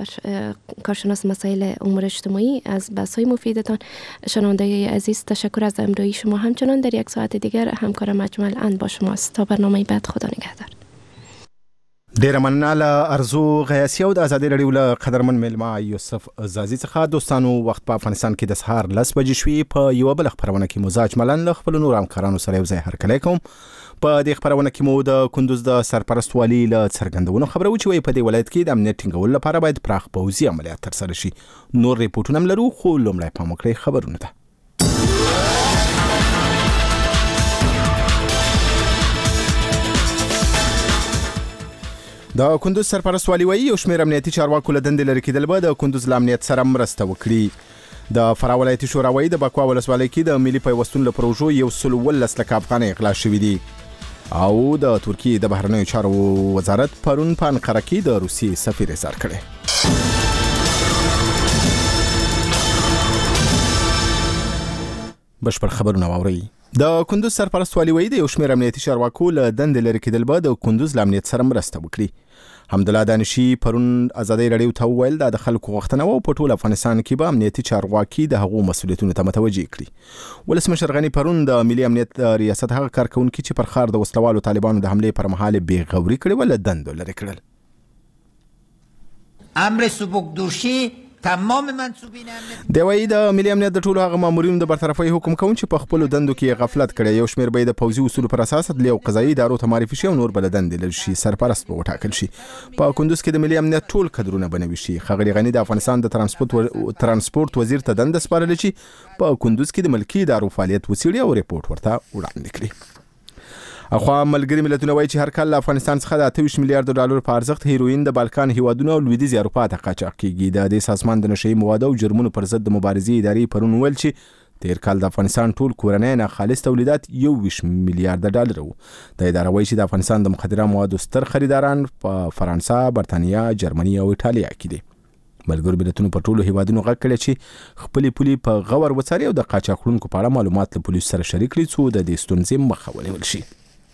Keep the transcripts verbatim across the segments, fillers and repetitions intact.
کارشناس مسائل امور اجتماعی از بحث‌های مفیدتان. شنونده عزیز تشکر از همراهی شما. همچنان در یک ساعت دیگر همکار مجمل اند با شماست. تا برنامه بعد، خدا نگهدار. ډیره مننه له ارزو غیاثي او د ازادي رادیو له قدرمن میلمه یوسف زازي څخه. دوستانو، وخت په افغانستان کې د سهار لس بجې شوي. په یوه بله خپرونه کې مو زاج ملن له خپلو نورو همکارانو سره یو ځای هرکلی کوم. په دې خپرونه کې مو د کندوز د سرپرست والي له څرګندونو خبره و چې وایي په دې ولایت کې د امنیت ټینګولو لپاره باید پراخ پوځي عملیات ترسره شي. نور ریپورټونه هم لرو، خو لومړی پام وکړئ خبرونه ته. د کندوز سرپرست والي وایي یو شمېر امنیتي چارواکو له دندې لرې کېدل به د کندوز له امنیت سره مرسته وکړي. د فراه ولایتي شورا وایي د بکوا ولسوالۍ کې د ملي پیوستون له پروژو یو سل اوولس لکه افغانۍ اغلا شوي دي. او د ترکیې د بهرنیو چارو وزارت پرون په انقره کې د روسیې سفیر احضار کړی. بشپړ خبرونه واورئ. د کندوز سرپرست والي وایي د یو شمېر امنیتي چارواکو له دندې لرې کېدل به د کندوز له امنیت سره مرسته وکړي. حمدالله دانشي پرون ازادي رادیو ته وویل دا د خلکو غوښتنه وه او په ټول افغانستان کې به امنیتي چارواکي د هغو مسؤلیتونو ته متوجه کړي. ولسمشر غني پرون د ملي امنیت ریاست هغه کارکونکي چې پر ښار د وسلوالو طالبانو د حملې پر مهال بې غوري کړې وه له دندو لرې کړل. امر سبکدوشي تمام منصوبین امنیت دی وایي د ملي امنیت د ټولو هغه مامورینو د برطرفۍ حکم کوم چې په خپلو دندو کې غفلت کړی. یو شمېر به یې د پوځي اصولو پر اساس عدلي او قضایي ادارو ته معرفي شي او نور به له دندې لرې شي. سرپرست به وټاکل شي. په کندوز کې د ملي امنیت ټول کدرونه به نوي شي. ښاغلي غني د افغانستان د ترانسپورت و... ترانسپورت وزیر ته دنده سپارلې چې په کندوز کې د ملکي ادارو فعالیت وڅېړي او ریپورټ ورته وړاندې کړي. اخوا ملګري ملتونه وایي چې هر کال له افغانستان څخه د اته ویشت میلیارډ ډالر په ارزښت هیروین د بالکان هیوادونو او لویدیځې اروپا ته قاچاق کیږي. د دې سازمان د نشهیي موادو او جرمونو پر ضد د مبارزې ادارې پرون وویل چې تیر کال د افغانستان ټول کورنی ناخالص تولیدات یو ویشت میلیارډ ډالر وو. د اداره وایي چې د افغانستان د مخدره موادو ستر خریداران په فرانسه، برتانیا، جرمني او ایټالیا کې دي. ملګرو ملتونو په ټولو هیوادونو غږ کړی چې خپلې پولې په غور وڅاري او د قاچاق وړونکو په اړه معلومات له پولیسو سره شریک کړي څو د دې ستونزې مخه ونیول شي.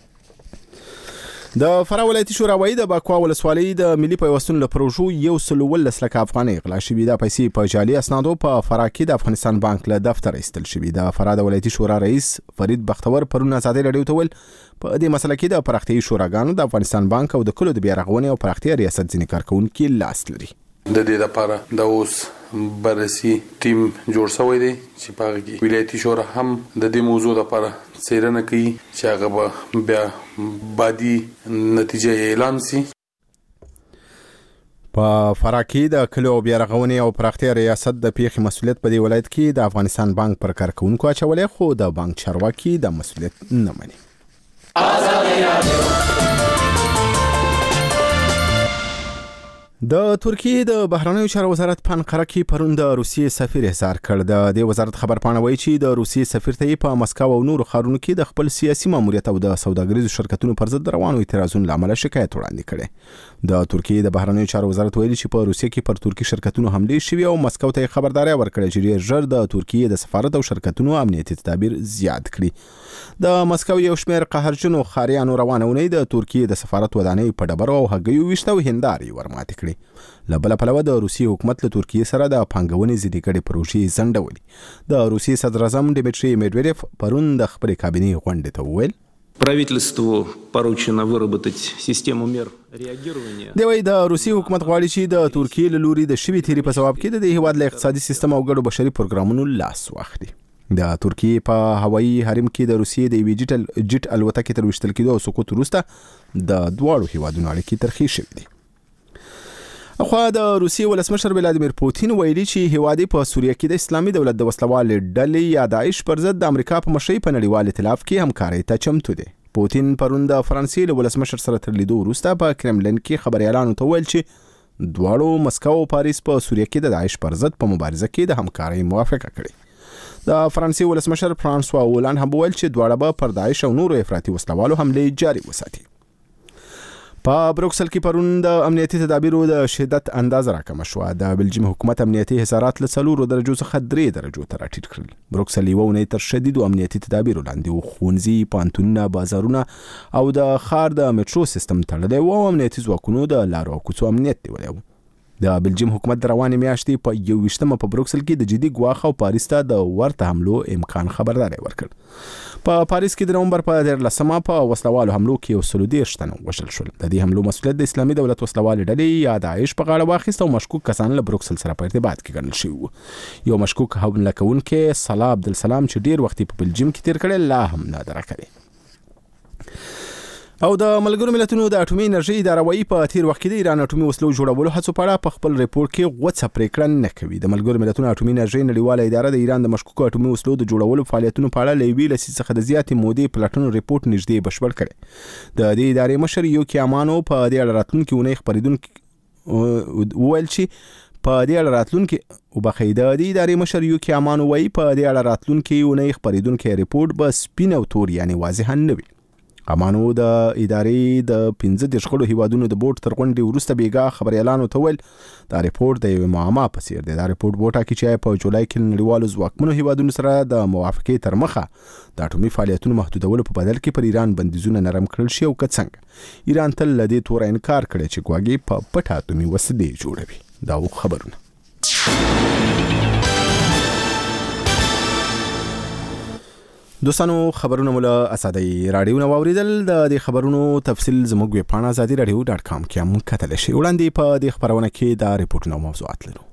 د فراه ولایتي شورا وایي د بکوا ولسوالۍ د ملي پیوستون له پروژو یو سل اوولس لکه افغانۍ اغلا شوي. دا پیسې په جعلي اسنادو په فراه کې د افغانستان بانک له دفتره ایستل شوي. د فراه د ولایتي شورا رئیس فرید بختور پرون ازادي رادیو ته ویل په دې مسله کې د پراختیایي شوراګانو د افغانستان بانک او د کلو د بیا رغونې او پراختیا ریاست ځینې کارکونکي لاس لري. د دې لپاره د اوس بررسي ټیم جوړ شوی دی چې په هغه کې ولایتي شورا هم د دې موضوع لپاره څېړنه کوي چې هغه به بیا بعدي نتیجه اعلان شي. په فراه کې د کلو بیا رغونې او پراختیا ریاست د پیښې مسؤلیت په دې ولایت کې د افغانستان بانک پر کارکونکو اچولی، خو د بانک چارواکي د مسؤلیت نه مني. د ترکیې د بهرنیو چارو وزارت په انقره کې پرون د روسیې سفیر احضار کړ. د دې وزارت خبرپاڼه وایي چې د روسیې سفیر ته په مسکو او نورو ښارونو کې د خپل سیاسي ماموریت او د سوداګریزو شرکتونو پر ضد روانو اعتراضونو له امله شکایت وړاندې کړی. د ترکیې د بهرنیو چارو وزارت ویلي چې په روسیې کې پر ترکي شرکتونو حملې شوي او مسکو ته خبرداري ورکړې چې ډېر ژر د ترکیې د سفارت او شرکتونو امنیتي تدابیر زیات کړي. د مسکو یو شمېر قهرجنو ښاریانو روانه اونۍ د ترکیې د سفارت ودانۍ په ډبرو او هګیو ویشته او هندارې ورماتې کړې. له بله پلوه د روسیې حکومت له ترکیې سره د پانګونې ځینې ګډې پروژې ځنډولې. د روسیې صدر اعظم ډیمیټري میډویډیف پرون د خپلې کابینې غونډې ته وویل правительству поручено выработать систему мер реагирования. دی وایي د روسیې حکومت غواړي چې د ترکیې له لوري د شوي تیري په ځواب کې د دې هیواد له اقتصادي سیستم او ګډو بشري پروګرامونو لاس واخلي. د ترکیې په هوایي حرم کې د روسیې د یوې جټ جټ الوتکې تر ویشتل کېدو او سقوط وروسته د دواړو هیوادونو اړیکې ترخې شوې دي. اخوا د روسیې ولسمشر ولادیمیر پوتین ویلي چې هیواد په سوریه کې د اسلامي دولت د وسلوالې ډلې یا داعش پر ضد د امریکا په مشرۍ په نړیوال ائتلاف کې همکارۍ ته چمتو دی. پوتین پرون د فرانسې له ولسمشر سره تر لیدو وروسته په کرملین کې خبريالانو ته ویل چې دواړو مسکو او پاریس په سوریه کې د داعش پر ضد په مبارزه کې د همکارۍ موافقه کړې. د فرانسې ولسمشر فرانسوا اولان هم ویل چې دواړه به پر داعش او نورو افراطي وسلوالو حملې جاري وساتي. په بروکسل کې پرون د امنیتي تدابیرو د شدت اندازه راکمه شوه. د بلجیم حکومت امنیتي حصارات له څلورو درجو څخه درې درجو ته راټیټ کړل. بروکسل یوه اونۍ تر شدیدو امنیتي تدابیرو لاندې و. ښوونځي، پوهنتونونه، بازارونه او د ښار د میټرو سیستم تړلی و او امنیتي ځواکونو د لارو او کوڅو امنیت نیولی و. د بلجیم حکومت د روانې میاشتې په یوویشتمه په بروکسل کې د جدي ګواښ او پاریس ته د ورته حملو امکان خبرداری ورکړ. په پاریس کې د نومبر په دیارلسمه په وسلوالو حملو کې یو سلو دېرش تنه وژل شول. د دې حملو مسؤلیت د اسلامي دولت وسلوالې ډلې یا داعش په غاړه واخیست او مشکوک کسان له بروکسل سره په ارتباط کې ګڼل شوي وو. یو مشکوک حمله کوونکی صلاح عبدالسلام چې ډیر وخت په بلجیم کې تیر کړی لا هم نه درک کړی. او د ملګرو ملتونو د اټومي انرژي اداره وايي په تیر وخت کې د ایران اټومي وسلو جوړولو هڅو په اړه په خپل ریپورت کې غوڅه پریکړه نه کوي. د ملګرو ملتونو اټومي انرژي نړیواله اداره د ایران د مشکوکو اټومي وسلو د جوړولو فعالیتونو په اړه لوي لسی څخه د زیاتې مودې پلټنو ریپورت نږدې بشپړ کړي. د دې ادارې مشر یوکی امانو په دې اړه راتلونکي اونۍ خبرېدونکو وویل چې په دې اړه راتلونکي او بخیده د ادارې مشر یوکی امانو وايي په دې اړه راتلونکي اونۍ خبرېدونکي ریپورت به سپین او تور یعنی واضح نه وي. امانو د ادارې د پنځه دېرش غړو هیوادونو د بورډ تر غونډې وروسته بیګا خبريالانو ته ویل دا ریپورت د یو معما په څیر دی. دا ریپورت بوټا کې چې په جولای کې نړیوالو ځواکمنو هیوادونو سره د موافقې تر مخه د اټومي فعالیتونو محدودولو په بدل کې پر ایران بندیزونه نرم کړل شي او که څنګه ایران تل له دې تور انکار کړی چې ګواګي په پټه اټومي وسلې جوړوي. دا و خبرونه. دوستانو خبرونه مولا اسادي رادیو نو اوریدل. د دې خبرونو تفصیل زموږ ویب پاڼه ازادي رادیو ډاټ کام کې هم کتل شي. وړاندې په دې خبرونه کې دا ریپورتونه او موضوعات لرو.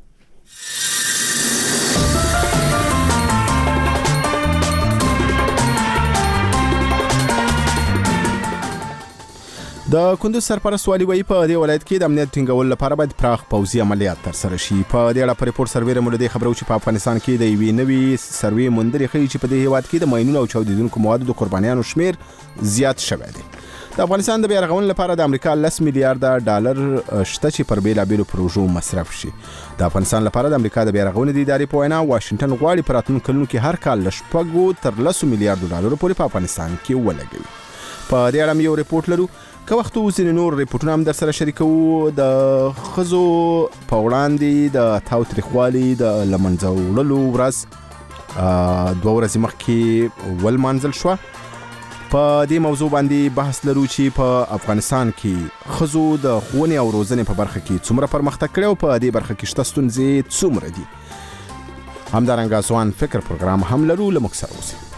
د کندوز سرپرست والي وایي په دې ولایت کې د امنیت ټینګولو لپاره باید پراخ پوځي عملیات ترسره شي. په دې اړه په ریپورت سروې مولدي خبرو چې په افغانستان کې د یوې نوې سروې موندري ښیي چې په دې هیواد کې د ماینونو او چاودیدونکو موادو د قربانیانو شمیر زیات شوی دی. د افغانستان د بیا رغونې لپاره د امریکا لس میلیارډ ډالر شته چې پر بیلابیلو پروژو مصرف شي. د افغانستان لپاره د امریکا د بیا رغونې د ادارې په وینا واشنگټن غواړي په راتلونکو کلونو کې هر کال له شپږو تر لسو میلیارډو ډالرو پورې په افغانستان کې ولګوي. په دې اړه یو ریپورت لرو. که وخت وځي نور ریپورتونه هم در سره شریکو. د خزو په وړاندې د تاوتریخوالي د لمنځه وړلو ورځ دوه ورځې مخکې ولمانځل شوه. په دې موضوع باندې بحث لرو چې په افغانستان کې خزو د ښوونې او روزنې په برخه کې څومره پرمختګ کړی او په دې برخه کې شته ستونزې څومره دي. همدارنګه ځوان فکر پروګرام هم لرو. له موږ سره اوسئ.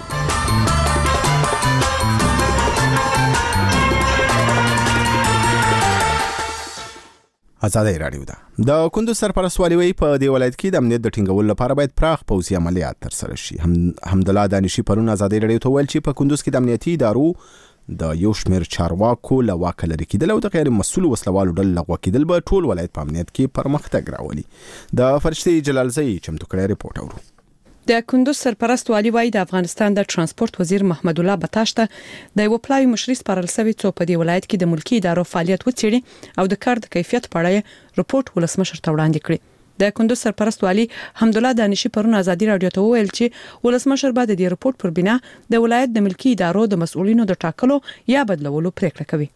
ازادي رادیو ده. د کندوز سرپرست والي وایي په دې ولایت کې د امنیت د ټینګولو لپاره باید پراخ پوځي عملیات ترسره شي. هم حمدالله دانشي پرون ازادي رادیو ته ویل چې په کندوز کې د امنیتي ادارو د یو شمېر چارواکو له واکه لرې کېدل او د غیر مسؤلو وسلوالو ډلو لغوه کېدل به ټول ولایت په امنیت کې پرمختګ راولي. د فرشتي جلالزی چمتو کړی ریپورت اورو. د کندوز سرپرست والي وایي د افغانستان د ترانسپورت وزیر محمد الله بتاش ته د یو پلاوی مشري سپارل شوی څو په دې ولایت کې د ملکی ادارو فعالیت وڅېړي او د کار د کیفیت په اړه رپورت ولسمشر ته وړاندې کړي. د کندوز سرپرست والي حمدالله دانشي پرون ازادي رادیو ته وویل چې ولسمشر به د دې رپورت پر بنا د ولایت د ملکی ادارو د مسؤلینو د ټاکلو یا بدلولو پریکړه کوي.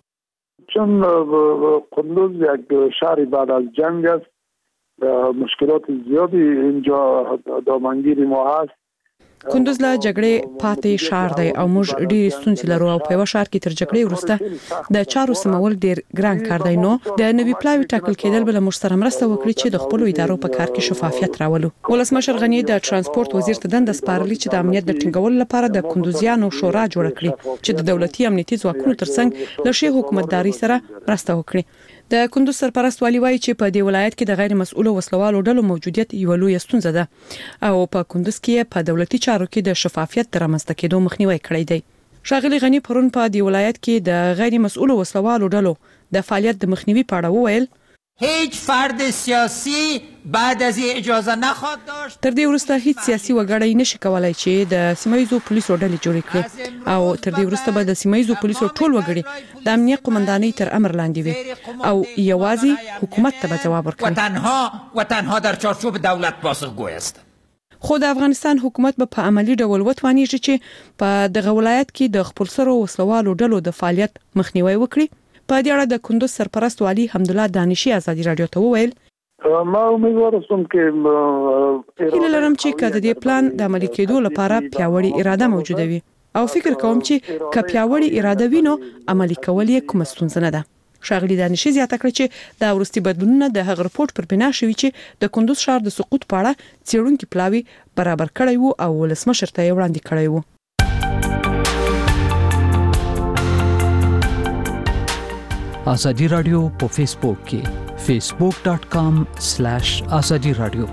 چون کندوز یک شهری بعد از جنگ است، مشکلات زیادی اینجا دامنگیر ما هست. کندوز له جګړې پاتې شهر دی او موږ ډېر ستونزې لرو او په یو شهر کې تر جګړې وروسته د چارو سمول ډېر ګران کار دی. نو د نوي پلاوی ټاکل کېدل بل موږ سره مرسته وکړي چې د خپل ادارو په کار کې شفافیت راولو. ولسمشر غنی د ترانسپورت وزیر ته دنده سپارلې چې د امنیت د ټینګولو لپاره د کندوزیانو شورا جوړ کړي چې د دولتي امنیتي ځواکونو ترڅنګ له شی حکومتداري سره مرسته وکړي. د کندوز سرپرست والي وایي چې په دې ولایت کې د غیر مسؤلو وسلوالو ډلو موجودیت یو لوی ستونزه ده او په کندوز کې په دولتي چارو کې د شفافیت تر رامنځته کېدو مخنیوي کړی دی. ښاغلي غنی پرون په دې ولایت کې د غیر مسؤلو وسلوالو ډلو د فعالیت د مخنیوي په اړه وویل هیچ فرد سیاسی بعد از اجازه نخواهد داشت. تر دې وروسته هیڅ سیاسي وګړی نشي کولای چې د سیمایزو پولیسو ډلې جوړې کړي او تر دې وروسته به د سیمایزو پولیسو ټول وګړي د امنیت قومندانۍ تر امر لاندې وي او یوازې حکومت ته به جواب ورکړي. و تنها و تنها در چارچوب دولت پاسخگوی است. خو د افغانستان حکومت به په عملی ډول وتوانیږي چې په دغه ولایت کې د خپلسرو وسلوالو ډلو د فعالیت مخنیوي وکړي. په دې اړه د کندوز سرپرست والي حمدالله دانشي ازادي رادیو ته وویل ما امیدوار یم چې هیله لرم چې کله د دې پلان د عملي کېدو لپاره پیاوړی اراده موجوده وي او فکر کوم چې که پیاوړی اراده وي نو عملي کول یې کوم ستونزه نه ده. شاغلي دانشي زیاته کړ چې دا ورستي بدلونونه د هغه رپورت پر بنا شوي چې د کندوز ښار د سقوط په اړه څېړونکو پلاوی برابر کړی وو او ولسمشر ته وړاندې کړی وو. ازادي رادیو په فیسبوک کې facebook dot com slash azadi radio.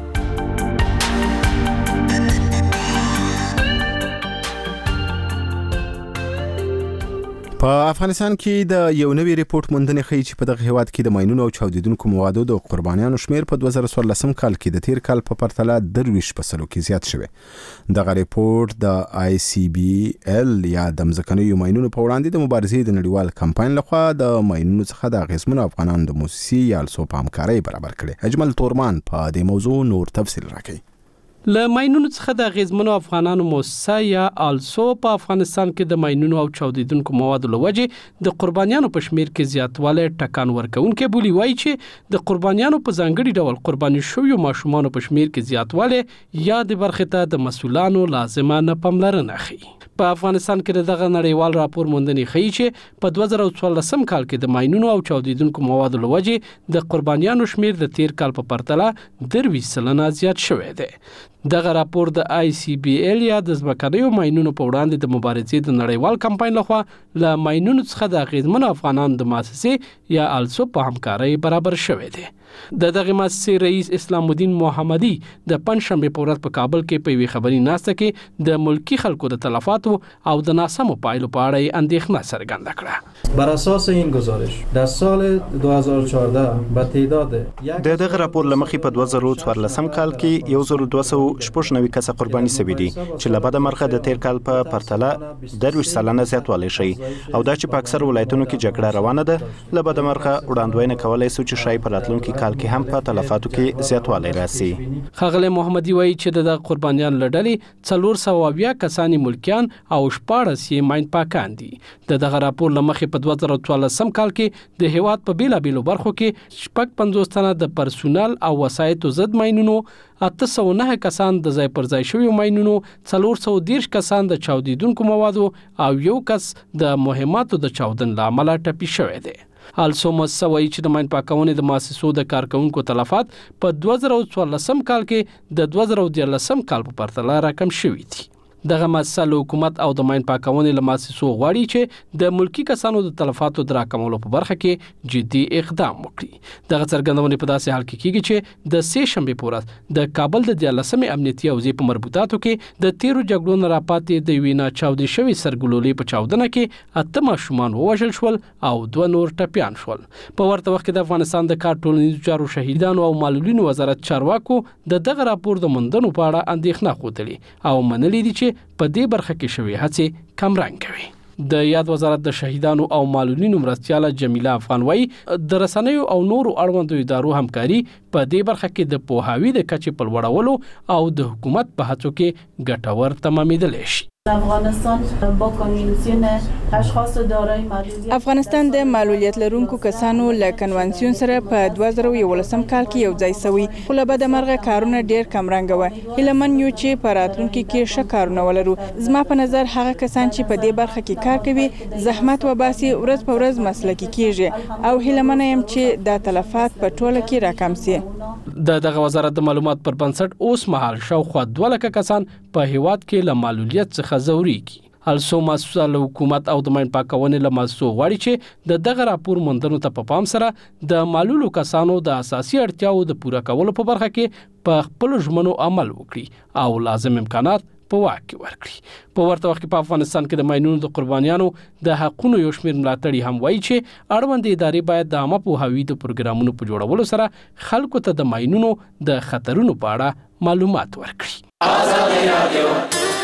په افغانستان کې د یو نوی ریپورت موندنې ښیي چې په دغه هیواد کې د ماینونو او چاودیدونکو موادو د قربانیانو شمیر په دوه زره څوارلسم کال کې د تیر کال په پرتله درویش په سلو کې زیات شوی. دغه ریپورت د آی سی بی ال یا د مځکنیو ماینونو په وړاندې د مبارزې د نړیوال کمپاین لخوا د ماینونو څخه د اغیزمنو افغانانو د موسسې یا السو په همکارۍ برابر کړي. اجمل تورمان په دې موضوع نور تفصیل راکوي. له ماینونو څخه د اغیزمنو افغانانو موسسه یا السو په افغانستان کې د ماینونو او چاودیدونکو موادو لوجې د قربانیانو په شمیر کې زیاتوالی ټکان ورکوونکی بولی وایي چې د قربانیانو په ځانګړي ډول قرباني شویو ماشومانو په شمیر کې زیاتوالی یا د برخې ته د مسؤلانو لازمه نه پاملرنه ښیي. په افغانستان کې دغه نړیوال راپور موندنې ښیي چې په دوه زره څوارلسم کال کې د ماینونو او چاودیدونکو موادو لوجې د قربانیانو شمیر د تیر کال په پرتله درویش سلنه زیات شوی دی. دغه راپور د آی سی بی ال یا د ځمکنیو ماینونو په وړاندې د مبارزې د نړیوال کمپاین لخوا له ماینونو څخه د اغیزمنو افغانانو د مؤسسې یا السو په همکارۍ برابر شوی دی. د دغه مؤسسې رئیس اسلام الدین محمدي د پنځشنبه په ورځ په کابل کې په یوې خبري ناسته کې د ملکی خلکو د تلفاتو او د ناسمو پایلو په اړه اندېښنه څرګنده کړه. بر اساس این گزارش در سال دو هزار و چهارده به تعداد د دغه راپور لمخې په دوه زره څوارلسم کال کې یو زر دوه سوه شپږ نوي کسه قرباني شوي دي چې له بده مرغه د تیر کال په پرتله درویش سلنه زیاتوالی شي او دا چې په اکثر ولایتونو کې جګړه روانه ده له بده مرغه وړاندوینه کولی شو چې شاید په راتلونکي کال کې هم په تلفاتو کې زیاتوالی راسي. ښاغلی محمدي وایي چې د قربانیانو له ډلې څلور سوه اویا کسان ملکیان او شپاړس یې ماین پاکان دي. د دغه راپور له مخې په دوه زره څوارلسم کال کې د هیواد په بیلابیلو برخو کې شپږ پنځوس تنه د پرسونل او وسایطو ضد ماینونو، اته سوه نه کسان د ځای پر ځای شویو ماینونو، څلور سوه دېرش کسان د چاودیدونکو موادو او یو کس د مهماتو د چاودن له امله ټپي شوی دی. السو مؤسسه وایي چې د ماین پاکونې د مؤسسو د کارکونکو تلفات په دوه زره څوارلسم کال کې د دوه زره دیارلسم کال په پرتله راکم شوي دي. دغه مؤسسه له حکومت او د ماین پاکونې له مؤسسو غواړي چې د ملکی کسانو د تلفاتو د راکمولو په برخه کې جدي اقدام وکړي. دغه څرګندونې په داسې حال کې کیږي چې د سې شنبې په ورځ د کابل د دیارلسمې امنیتي حوزې په مربوطاتو کې د تیرو جګړو نه راپاتې د یوې ناچاودې شوې سرګلولې په چاودنه کې اته ماشومان ووژل شول او دوه نور ټپیان شول. په ورته وخت کې د افغانستان د کار ټولنیزو چارو شهیدانو او معلولینو وزارت چارواکو د دغه راپور د موندنو په اړه اندېښنه ښودلې او منلې دي چې په دې برخه کې شوی هڅې کمرنګ کوي. د یاد وزارت د شهیدانو او معلولینو مرستیاله جمیله افغان وایي د رسنیو او نورو اړوندو ادارو همکاري په دې برخه کې د پوهاوي د کچې په لوړولو او د حکومت په هڅو کې ګټور تمامېدلی شي. افغانستان با کنوانسیون اشخاص دارای معلولیت افغانستان د معلولیت لرونکو کسانو له کنوانسیون سره په دوه زره یولسم کال کې یو ځای شوی، خو له بده مرغه کارونه ډیر کمرنګ وو. هیلمن یو چې په راتلونکي کې ښه کارونه ولرو. زما په نظر هغه کسان چې په دې برخه کې کار کوي زحمت وباسي، ورځ په ورځ مسلکي کیږي او هیلمن یم چې د تلفات په ټوله کې راکم سي. د دغه وزارت د معلومات پر بنسټ اوس مهال شاوخوا دوه لکه کسان په هیواد کې له معلولیت څخه ځوريږي. السو مؤسسه له حکومت او د ماین پاکونې له مؤسسو غواړي چې د دغه راپور موندنو ته په پام سره د معلولو کسانو د اساسي اړتیاو د پوره کولو په برخه کې په خپل ژمنو عمل وکړي او لازم امکانات په واک کې ورکړي. په ورته وخت کې په افغانستان کې د ماینونو د قربانیانو د حقونو یو شمېر ملاتړي هم وایي چې اړوندې ادارې باید د عامه پوهاوي د پروګرامونو په جوړولو سره خلکو ته د ماینونو د خطرونو په اړه معلومات ورکړي. آزادي رادیو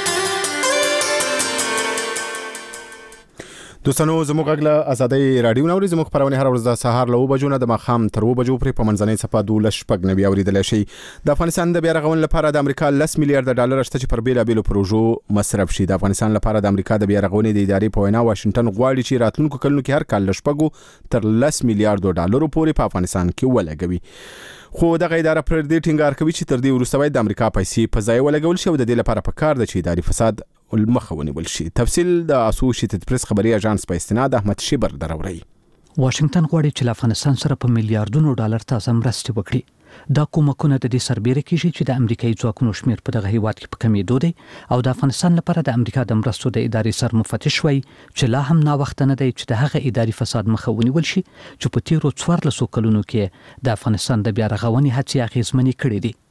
دوستانو زموږ غږ له ازادۍ راډیو نوري زموږ خبرونه هر ورځ د سهار له وبجو نه د ماښام تر وبجو پورې په منځنۍ صفه دولس شپږ نوي اورېدلی شي. د افغانستان د بیا رغونې لپاره د امریکا لس میلیارډ ډالر شته چې پر بیلابیلو پروژو مصرف شي. د افغانستان لپاره د امریکا د بیا رغونې د ادارې په وینا واشنګټن غواړي چې راتلونکو کلونو کې هر کال له شپږو تر لس میلیارډ ډالرو پورې په افغانستان کې ولګوي. خو دغه اداره پر دې ټینګار کوي چې تر دې وروسته باید د امریکا پیسې په ځای ولګول شي او د دې لپاره پکار ده چې اداري فساد مخه ونیول شي. تفصیل د اسوشیټډ پریس خبري اژانس په استناد احمد شیبر دراوري. واشنگټن غواړي چې له افغانستان سره په میلیارډونو ډالر تازه مرستې وکړي. دا کومکونه د دې سربېره کیږي چې د امریکایي ځواکونو شمیر په دغه هیواد کې په کمیدو دی او د افغانستان لپاره د امریکا د مرستو د ادارې سرمفتش وایي چې لا هم نا وخت نه دی چې د هغه اداري فساد مخه ونیول شي چې په تیرو څوارلسو کلونو کې د افغانستان د بیا رغونې هڅې اغېزمنې کړې دي.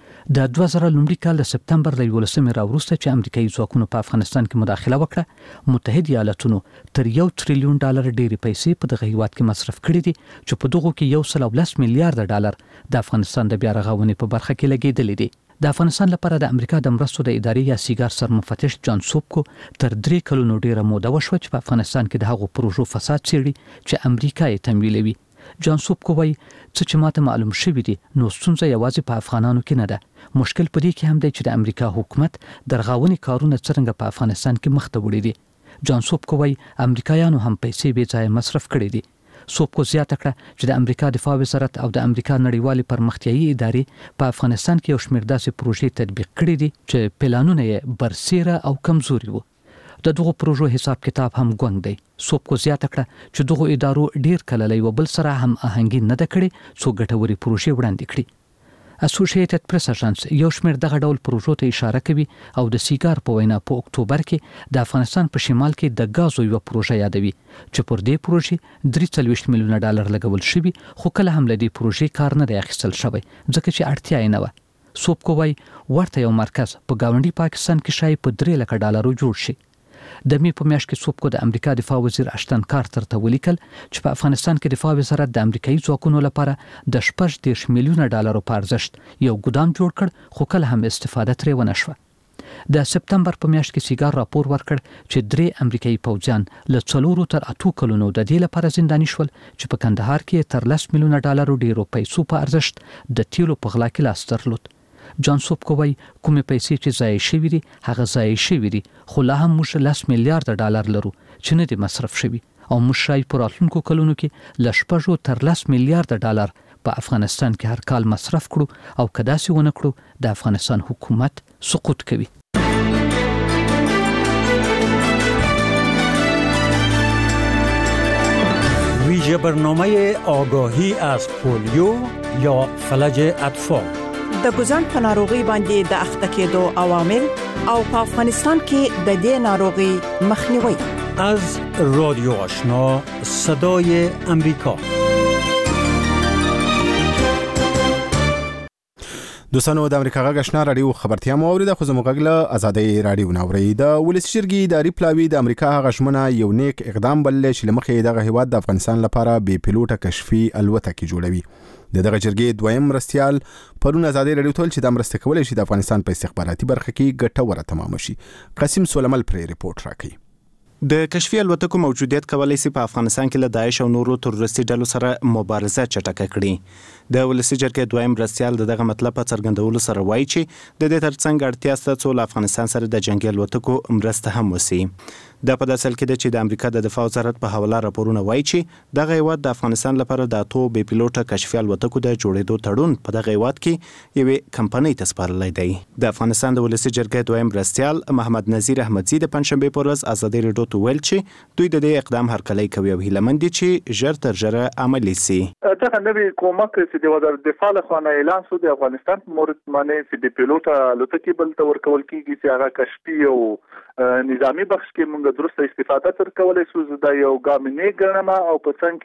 د دوه زره لومړي کال د سپتمبر له یولسمې راوروسته چې امریکایي ځواکونو په افغانستان کې مداخله وکړه، متحد ایالاتونو تر یو تریلیون ډالر ډېرې پیسې په دغه هیواد کې مصرف کړي دي چې په دغو کې یو سل او لس میلیارډ ډالر د افغانستان د بیا رغونې په برخه کې لګېدلي دي. د افغانستان لپاره د امریکا د مرستو د ادارې یا سیګار سرمفتش جان سوبکو تر درې کلونو ډېره موده وشوه چې په افغانستان کې د هغو پروژو فساد څېړي چې امریکا یې تمویلوي. جان سوبکو وایي څه چې ماته معلوم شوي دي نو ستونزه یوازې په افغانانو کې نه ده، مشکل په دې کې هم دی چې د امریکا حکومت د رغونې کارونه څرنګه په افغانستان کې مخ ته وړي دي. جان سوبکو وایي امریکایانو هم پیسې بې ځایه مصرف کړي دي. سوبکو زیاته کړه چې د امریکا دفاع وزارت او د امریکا نړیوالې پرمختیایي ادارې په افغانستان کې یو شمېر داسې پروژې تطبیق کړي دي چې پلانونه یې برسیره او کمزوري وو. د دغو پروژو حساب کتاب هم ګونګ دی. سوبکو زیاته کړه چې دغو ادارو ډیر کله له یو بل سره هم آهنګي نه ده کړې څو ګټورې پروژې وړاندې کړي. اسوسییټډ پریس اژانس یو شمېر دغه ډول پروژو ته اشاره کوي او د سیګار په وینا په اکتوبر کې د افغانستان په شمال کې د غازو یو پروژه یادوي چې پر دې پروژې درې څلوېښت میلیونه ډالر لګول شوي، خو کله هم له دې پروژې کار نه دی اخیستل شوی ځکه چې اړتیا یې نه وه. سوبکو وایي ورته یو مرکز په ګاونډي پاکستان کې شاید په درې لکه ډالرو جوړ شي. د مې په میاشت کې سوبکو د امریکا دفاع وزیر اشتن کارتر ته ولیکل چې په افغانستان کې دفاع وزارت د امریکایي ځواکونو لپاره د شپږ دېرش میلیونه ډالرو په ارزښت یو ګدام جوړ کړ، خو کله هم استفاده ترې ونه شوه. د سپتمبر په میاشت کې سیګار راپور ورکړ چې درې امریکایي پوځیان له څلورو تر اتو کلونو د دې لپاره زنداني شول چې په کندهار کې تر لس میلیونه ډالرو ډېرو پیسو په ارزښت د تیلو په غلا کې لاس درلود. جان سوبکو وایي کومې پیسې چې ضایع شوي دي هغه ضایع شوي دي، خو لا هم موږ لس میلیارډ ډالر لرو چې نه دي مصرف شوي او موږ شاید په راتلونکو کلونو کې له شپږو تر لس میلیارډ ډالر په افغانستان کې هر کال مصرف کړو او که داسې ونه کړو د افغانستان حکومت سقوط کوي. ویژه برنامه آگاهی از پولیو یا فلج اطفال د ګوزن په ناروغي باندې د اخته کېدو عوامل او په افغانستان کې د دې ناروغي مخنیوي. از رادیو آشنا صدای امریکا. دوستانو د امریکا غږ آشنا رادیو خبرتیا مو اوریده، خو زموږ غږ له آزادۍ رادیو نه اورئ. د ولسي جرګې اداري پلاوي د امریکا هغه ژمنه یو نیک اقدام بللی چې له مخې دغه هیواد د افغانستان لپاره بې پیلوټه کشفي الوتکې جوړوي. د دغه جرګې دویم مرستیال پرون آزادۍ رادیو ته چې د مرسته کولای شي د افغانستان په استخباراتي برخه کې ګټوره تمام شي. قاسم سولمل پرې ریپورت راکړي. د کشفي الوتکو موجودیت کولای شي په افغانستان کې له داعش او نورو تروریستي ډلو سره مبارزه چټکه کړي. د ولسي جرګې دویم مرستیال دغه مطلب په څرګندولو سره وایي چې د دې ترڅنګ اړتیا شته چې له افغانستان سره د جنگي الوتکو مرسته هم وشي. دا په داسې حال کې ده چې د امریکا د دفاع وزارت په حواله راپورونه وایي چې دغه هیواد د افغانستان لپاره د اتو بې پیلوټه کشفي الوتکو د جوړېدو تړون په دغه هیواد کې یوې کمپنۍ ته سپارلی دی. د افغانستان د ولسي جرګې دویم مرستیال محمد نذیر احمدزي د پنځشنبې په ورځ آزادۍ رادیو ته ویل چې دوی د دې اقدام هرکلی کوي او هیله مند دي چې ژر تر ژره عملي شي. دغه نوی کومک چې د وزارت دفاع لخوا اعلان شو د افغانستان په مورد باندې چې د پیلوټه الوتکې بل ته ورکول کیږي چې هغه کشفي او نظامی بخش کې موږ درسته استفاده تر کولای شو. دا یو ګامنې ګڼم او په څنګه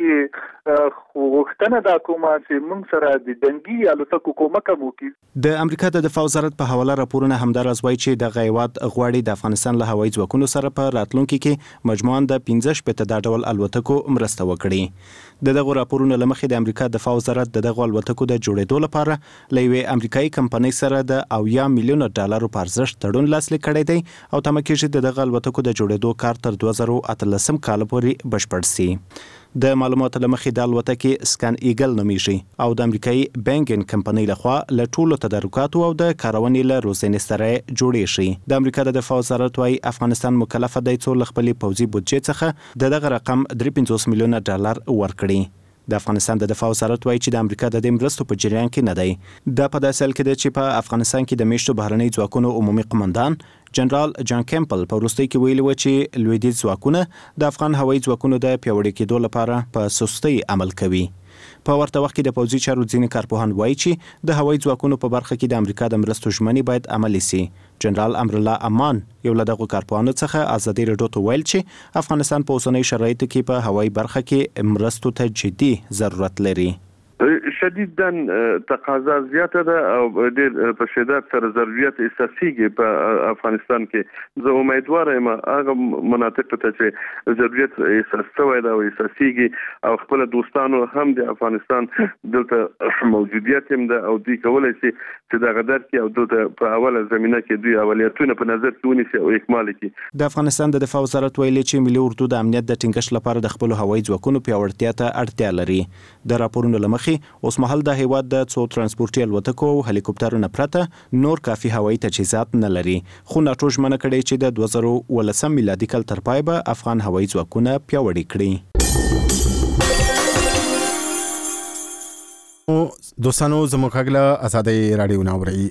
کې وختنه دا کومه چې موږ سره د جنگي الوتکو کومک وکړي. د امریکا د دفاع وزارت په حواله راپورونه همدارس وایي چې د غیواد غواړي د افغانستان له هوایي ځواکونو سره په راتلونکي کې مجموعاً د پنځه شپږ د ډول الوتکو مرسته وکړي. د دغه راپورونو لمخې د امریکا دفاع وزارت د دغه الوتکو د جوړېدو لپاره له یوې امریکایي کمپنۍ سره د اویا میلیونه ډالرو په ارزښت تړون لاسلیک کړی دی او تمه کېږي چې دغه الوتکو د جوړېدو کار تر دوه زره اتلسم کال پورې بشپړ شي. د معلوماتو لمخې د الوتکې سکان ایګل نومیږي او د امریکایي بینګن کمپنۍ لخوا له ټولو تدارکاتو او د کارونې له روزنې سره جوړې شي. د امریکا د دفاع وزارت وايي افغانستان مکلف دی چې له خپل پوځي بودجې څخه دغه رقم درې پنځوس میلیونه ډالر ورکړي. د افغانستان د دفاع وزارت وایي چې د امریکا د دې مرستو په جریان کې نه دی. دا په داسې حال کې ده چې په افغانستان کې د میشتو بهرنۍ ځواکونو عمومي قومندان جنرال جان کیمپل په وروستۍ کې ویلي و چې لویدیځ ځواکونه د افغان هوایي ځواکونو د پیاوړي کېدو لپاره په سستۍ عمل کوي. په ورته وخت کې د پوځي چارو ځینې کارپوهان وایي چې د هوایي ځواکونو په برخه کې د امریکا د مرستو ژمنې باید عملي سي. جنرال امرالله امان یو له دغو کارپوهانو څخه ازادي راډیو ته ویل چې افغانستان په اوسنۍ شرایطو کې په هوایي برخه کې مرستو ته جدي ضرورت لري. شدیداً تقاضا زیاته ده او ډېر په شدت سره ضرورت اساسي په افغانستان کې. زه امیدوار یم هغه مناطق ته چې ضرورت احساس شوی ده او اساسي او خپل دوستانو هم د افغانستان دلته موجودیت هم ده او دوی کولای شي چې د غدر کې او دلته په اوله زمينه کې دوی اولویتونه په نظر کې ونیسي او اکمال کړي. د افغانستان د دفاع وزارت ویلي چې ملي اردو د امنیت د ټینګښت لپاره د خپل هوایي ځواکونو پیاوړتیا ته اړتیا لري. د راپورونو لمخې اوس مهال د هیواد د څو ترانسپورتي الوتکو او هلیکوپټرونو پرته نور کافي هوایي تجهیزات نه لري. خو ناټو ژمنه کړې چې د دوه زره ولسم میلادي کال تر پای به افغان هوایي ځواکونه پیاوړي کړي. دوستانو زموږ غږ آزادۍ رادیو ناوړي.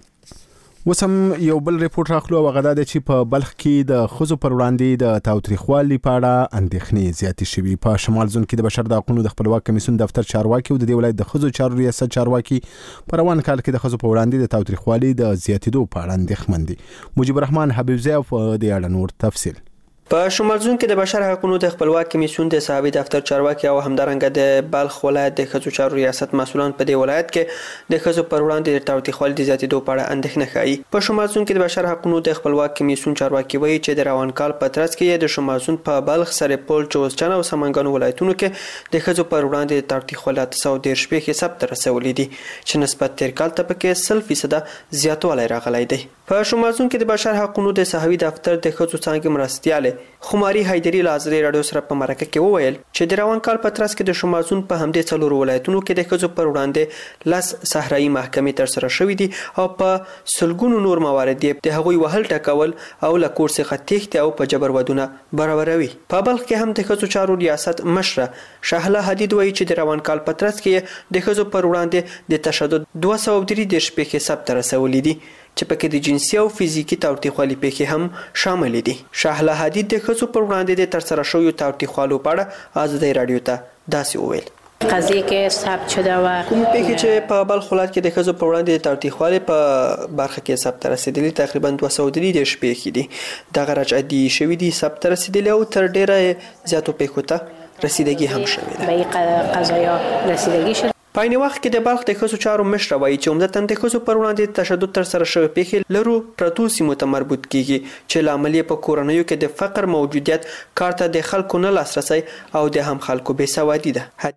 وسم یو بل ریپورت راخلو او غدا د چې په بلخ کې د خزو پر وړاندې د تاوتریخوالي په اړه اندېښنې زیاتې شوې. په شمال زون کې د بشر د حقوقو د خپلواک کمیسیون دفتر چارواکي او د دې ولایت د خزو چارو ریاست چارواکي په روان کال کې د خزو په وړاندې د تاوتریخوالي د زیاتېدو په اړه اندېښمن دي. مجيب الرحمن حبیبزی په دې اړه نور تفصیل. په شمال زون کې د بشر حقوقو د خپلواک کمیسیون د صحابي دفتر چارواکي او همدارنګه د بلخ ولایت د خزو چارو ریاست مسولان په دې ولایت کې د خزو پر وړاندې د تاوتریخوالي د زیاتېدو په اړه اندېښنه ښیي. په شمال زون کې د بشر حقوقو د خپلواک کمیسیون چارواکي وایي چې د روان کال په ترڅ کې د شمال زون په بلخ سرپل چوزچن او سمنګان ولایتونو کې د خزو پر وړاندې د تاوتریخوالي څو ډیر شپې کې ثبت رسولې دي چې نسبت تیر کال ته پکې سل فیصد زیاتوالی راغلی دی. په شمال زون کې د بشر حقوقو د صحابي دفتر د خزو څانګې مرستیاله خماري حیدری لازري رادیو سره په مرکه کې وویل چې د روان کال په ترڅ کې د شمال زون په همدې څلورو ولایتونو کې د خزو پر وړاندې لس صحرایي محکمې تر سره شوې دي او په سلګونو نور موارد د هغوی وهل ټکول او له کور څخه تېښتې او په جبر ودونه برابروي. په بلخ کې هم د خزو چارو ریاست مشره شهله حدید وایي چې د روان کال په ترڅ کې د خزو پر وړاندې د تشدد دوه سوه درې دېرش پیښې ثبت رسولې دي چې پکې د جنسي او فزیکی تاوتریخوالي پیښې هم شامل دي. شهله حدید د خزو پر وړاندې د تر سره شویو تاوتریخوالو په اړه آزادۍ رادیو ته داسې وویل. قضیه که ثبت شده و کوم پیښې چې په بلخ ولایت کې د خزو پر وړاندې د تاوتریخوالي په برخه کې ثبت رسیدلي تقریبا دوه سوه درې دېرش پیښې دي. دغه رجعتي شوي دي ثبت رسیدلي او تر ډیره زیاتو پیښو ته رسیدګي هم شوې ده. به قضایا رسیدګي شد. په عین وخت کې د بلخ د خزو چارو مشره وایي چې عمدتاً د خزو پر وړاندې تشدد تر سره شوی پیښې لرو پرتو سیمو ته مربوط کیږي چې لامل یې په کورنیو کې د فقر موجودیت، کار ته د خلکو نه لاسرسی او د هم خلکو بې سوادي ده.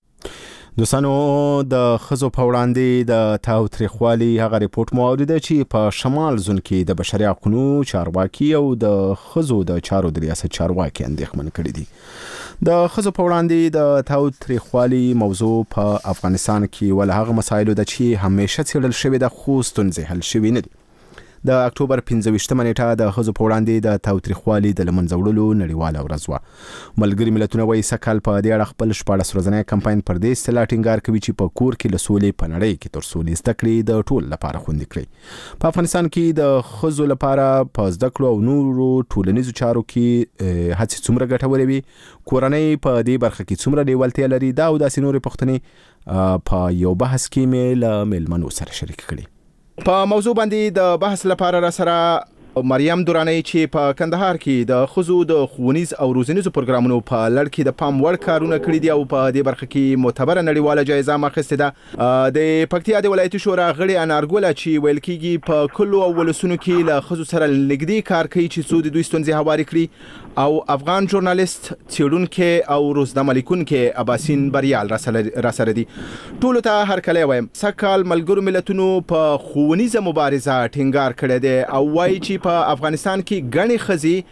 دوستانو د خزو په وړاندې د تاوتریخوالي هغه ریپورت مو اوریده چې په شمال زون کې د بشري حقوقو چارواکي او د خزو د چارو د ریاست چارواکي اندېښمن کړي دي. د خزو په وړاندې د تاوتریخوالي موضوع په افغانستان کې ول هغه مسایلو د چې همیشه څېړل شوی د خو ستونزې حل شوی نه دي. د اکتوبر پنځه ویشتمه نیټه د خزو په وړاندې د تاوتریخوالي د لمنځه وړلو نړیواله ورځ وه. ملګري ملتونه وایي سږ کال په دې اړه خپل شپاړس ورځنی کمپاین پر دې اصطلاح ټینګار کوي چې په کور کې له سولې په نړۍ کې تر سولې زده کړې د ټول لپاره خوندي کړي. په افغانستان کې د خزو لپاره په زده کړو او نورو ټولنیزو چارو کې هڅې څومره ګټورې وي، کورنۍ په دې برخه کې څومره لیوالتیا لري، دا او داسې نورې پوښتنې په یو بحث کې مې له میلمنو سره شریک کړي. په موضوع باندې د بحث لپاره را سره مریم دورانی چې په کندهار کې د خزو د ښوونیز او روزنیزو پروګرامونو په لړ کې د پام وړ کارونه کړي دي او په دې برخه کې معتبره نړیواله جایزه هم اخیستې ده. د پکتیا د ولایتي شورا غړي انارګله چې ویل کېږي په کلو او ولسونو کې له خزو سره نږدې کار کوي چې څو د دوی ستونزې هوارې کړي، او افغان ژورنالیست څېړونکی او روزنامه لیکونکی اباسین بریال را سره دي. ټولو ته هرکلی وایم. سږ کال ملګرو ملتونو په ښوونیزه مبارزه ټینګار کړی دی او وایي چې په افغانستان کې ګڼې ښځې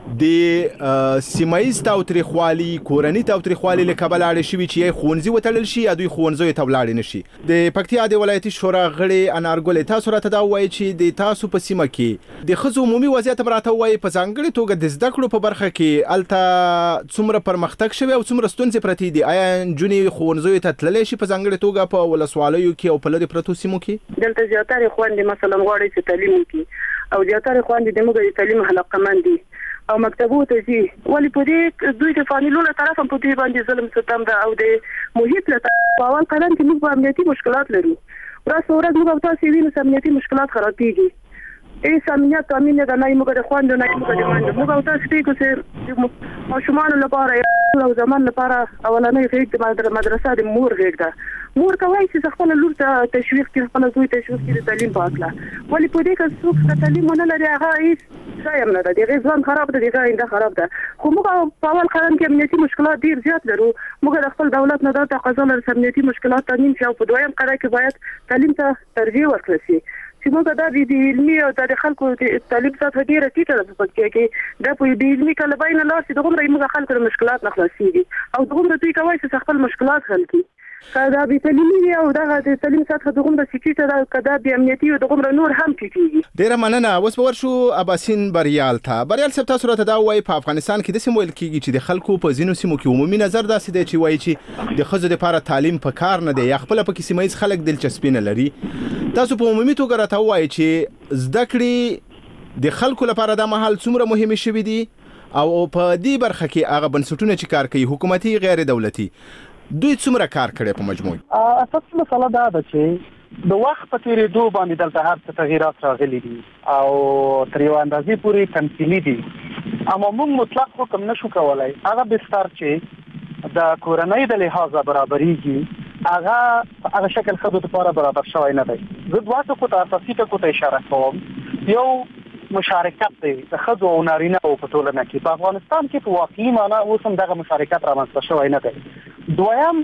د سیمایي تاوتریخوالي کورنۍ تاوتریخوالي له کبله اړ شي چې خونځي وتړل شي یا دوی خونځي ته ولاړ نشي. د پکتیا د ولایتي شورا غړي انارګل تاسو راته دا وایي چې د تاسو په سیمه کې د خزو عمومي وضعیت براته وایي په ځانګړي توګه د زده کړو په برخه کې الته څومره پرمختګ شوی او څومره ستونزې پرتې دي. آیا نجونې ښوونځیو ته تللی شي په ځانګړي توګه په ولسوالیو کې او په لرې پرتو سیمو کې؟ دلته زیاتره خویندې مثلا غواړي چې تعلیم وکړي او زیاتره خویندې د موږ د تعلیم علاقمند دي او مکتبونو ته ځي، ولې په دې دوی د فامیلونو طرف هم په دې باندې ظلم ستم ده او د محیط له په اول قدم کې موږ په امنیتي مشکلات لرو. ورځ ورځ موږ تاسو وینو چې امنیتي مشکلات خرابېږي. ایس امنیت تامین نه نه موږ د خواندو نه موږ د مانډو موږ تاسو ته کوڅه ماشومان لپاره او زمان لپاره اولنۍ غېږ د مدرسې د مور غېږ ده. مور کوي چې خپل لور ته تشویق کړي، خپل زوی تشویق کړي د تعلیم په اړه. ولې په دې کې څوک د تعلیم نه لري هغه هیڅ ځای نه ده، د ځوان خراب ده، د آینده خراب ده. خو موږ په اول قدم کې امنیتي مشکلات ډیر زیات لرو. موږ د خپل دولت نه د تقاضا لرو چې امنیتي مشکلات تامین شي او په دویم قدم کې باید تعلیم ته ترجیح ورکړل شي. چې موږ دا د علمي او د خلکو د تعلیم سطح ډیره ټیټه ده په پکتیا کې. دا په د علمي کله بین الله چې دغه موږ خلکو د مشکلات نه خلاصيږي او دغه دوی کوي چې خپل مشکلات حل کړي. کدا به تعلیمي او دغه د تعلیم سطح دغه د سټیټه دا کدا به امنیتي او دغه نور هم کیږي. ډیره مننه. اوس به ورشو اباسین بریال ته. بریال صاحب تاسو راته دا وایي په افغانستان کې د سیمو ویل کیږي چې د خلکو په ځینو سیمو کې عمومي نظر داسې دی چې وایي چې د ښځو لپاره تعلیم په کار نه دی یا خپل په سیمایي خلک دلچسپي نه لري. تاسو په عمومي توګه راته وایي چې زده کړې د خلکو لپاره د مهال څومره مهمه شوي دي او په دې برخه کې هغه بنسټونه چې کار کوي حکومتي غیر دولتي دوی څومره کار کړي په مجموعي؟ اساسي مسله دا ده چې د وخت په تیریدو باندې دلته هر څه تغیرات راغلي دي او تر یو اندازې پورې تمثیلي دي، اما موږ مطلق حکم نشو کولای. هغه بستر چې د کورنۍ د لحاظه برابرېږي هغه هغه شکل خدو لپاره برابر شوی نه دی. زه دوه ټکو ته اساسي ټکو ته اشاره کوم. یو مشارکت دی د ښځو او نارینه او په ټولنه کې. په افغانستان کې په واقعي معنا اوس هم دغه مشارکت رامنځته شوی نه دی. دویم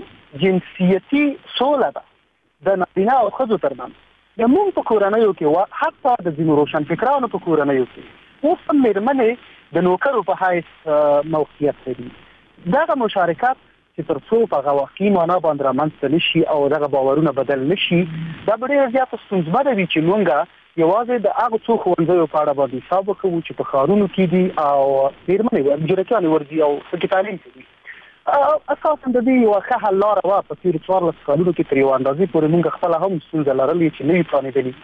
جنسیتي سوله ده د نارینه او ښځو ترمنځ. د موږ په کورنیو کې حتی د ځینو روشنفکرانو په کورنیو کې اوس هم مېرمنې د نوکرو په حیث موقعیت لري. دغه مشارکت چې تر څو په هغه واقعي معنا باندې رامنځته نشي او دغه باورونه بدل نشي، دا به ډېره زیاته ستونزمنه وي چې موږ یوازې د هغه څو ښوونځیو په اړه باندې حساب وکړو چې په ښارونو کې دي او مېرمنې جرګیانې ورځي او پکې تعلیم کوي. اساسا د دې یوه ښه حل لاره وه په تېرو څوارلسو کالونو کې تر یوه اندازې پورې موږ خپله هم ستونزه لرلې چې نه وي پرانېدلي.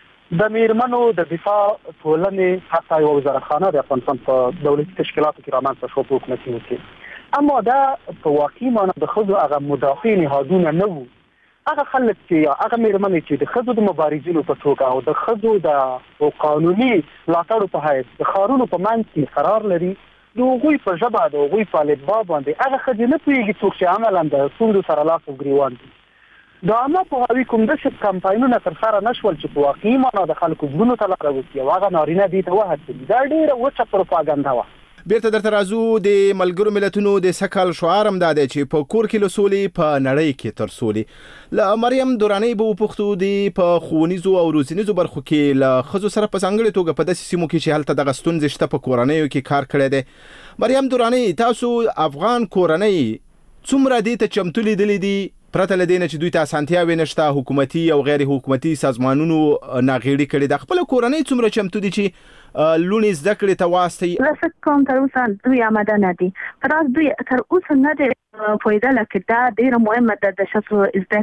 د مېرمنو د دفاع ټولنې حتی یوه وزارتخانه د افغانستان په دولتي تشکیلاتو کې رامنځته شوه په حکومتي کې. اما دا په واقعي معنا د ښځو هغه مدافع نهادونه نه وو. هغه خلک چې هغه مېرمنې چې د ښځو د مبارزینو په توګه او د ښځو د قانوني ملاتړو په حیث د ښارونو په منځ کې قرار لري، د هغوی په ژبه د هغوی په الفبا باندې هغه ښځې نه پوهېږي څوک چې عملا د ستونزو سره لاس او ګریوان دي. د عامه پوهاوي کوم داسې کمپاینونه ترسره نه شول چې په واقعي معنا د خلکو زړونو ته لاره وکړي او هغه نارینه دې ته وهڅوي. دا ډېره وچه پروپاګنډه وه. بیرته درته راځو. د ملګرو ملتونو د سکهال شعار هم دا دی چې په کور کې له سولې په نړۍ کې تر سولې. له مریم درانۍ به وپوښتو د په ښوونیزو او روزنیزو برخو کې له ښځو سره په ځانګړې توګه په داسې سیمو کې چې هلته دغه ستونزې شته په کورنیو کې کار کړی دی. مریم درانۍ، تاسو افغان کورنۍ څومره دې ته چمتو لیدلې دي پرته له دې نه چې دوی ته اسانتیاوې نشته، حکومتي او غیر حکومتي سازمانونو ناغېړي کړي ده؟ خپله کورنۍ څومره چمتو دي چې لونې زده کړې ته واستوي؟ زه فکر کوم تر اوسه دوی آماده نه دي. په راز دوی تر اوسه نه دي پوهېدلی چې دا ډېره مهمه ده د ښځو زده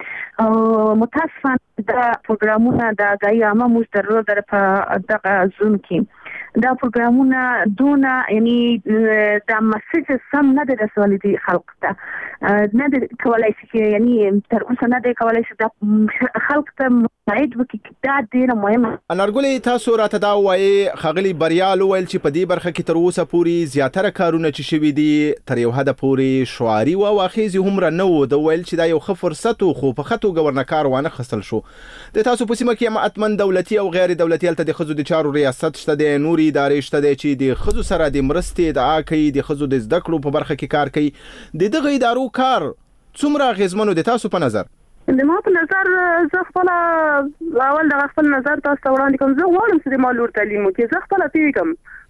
کړي. متاسفانه دا پروګرامونه د آګاهي عامه موږ درلودل په دغه زون کې. دا پروګرامونه دونه یعنی دا مسیج سم نه دی رسولی دي خلکو ته، نه دی کولی شي چې یعنی تر اوسه نه دی کولی شي دا خلکو ته مساعد وکړي. دا ډېره مهمه. انارګلې، تاسو راته دا وایي ښاغلي بریال وویل چې په دې برخه کې تر اوسه پورې زیاتره کارونه چې شوي دي تر یو حده پورې شعاري و او اغېزې هومره نه و. د ویل چې دا یو ښه فرصت و خو په ښه توګه ورنه کار وانه خیستل شو. د تاسو په سیمه کې هم حتما دولتي او غیر دولتي هلته د ښځو د چارو ریاست شته دی، نورې ادارې شته دی چې د ښځو سره د مرستې ادعا کوي، د ښځو د زده کړو په برخه کې کار کوي. د دغه ادارو کار څومره اغېزمن و د تاسو په نظر؟ د ما په نظر زه خپل اول د خپل نظر تاسو ته وړاندې کوم. زه غواړم چې د ما لور تعلیم وکړي. زه خپل پیږم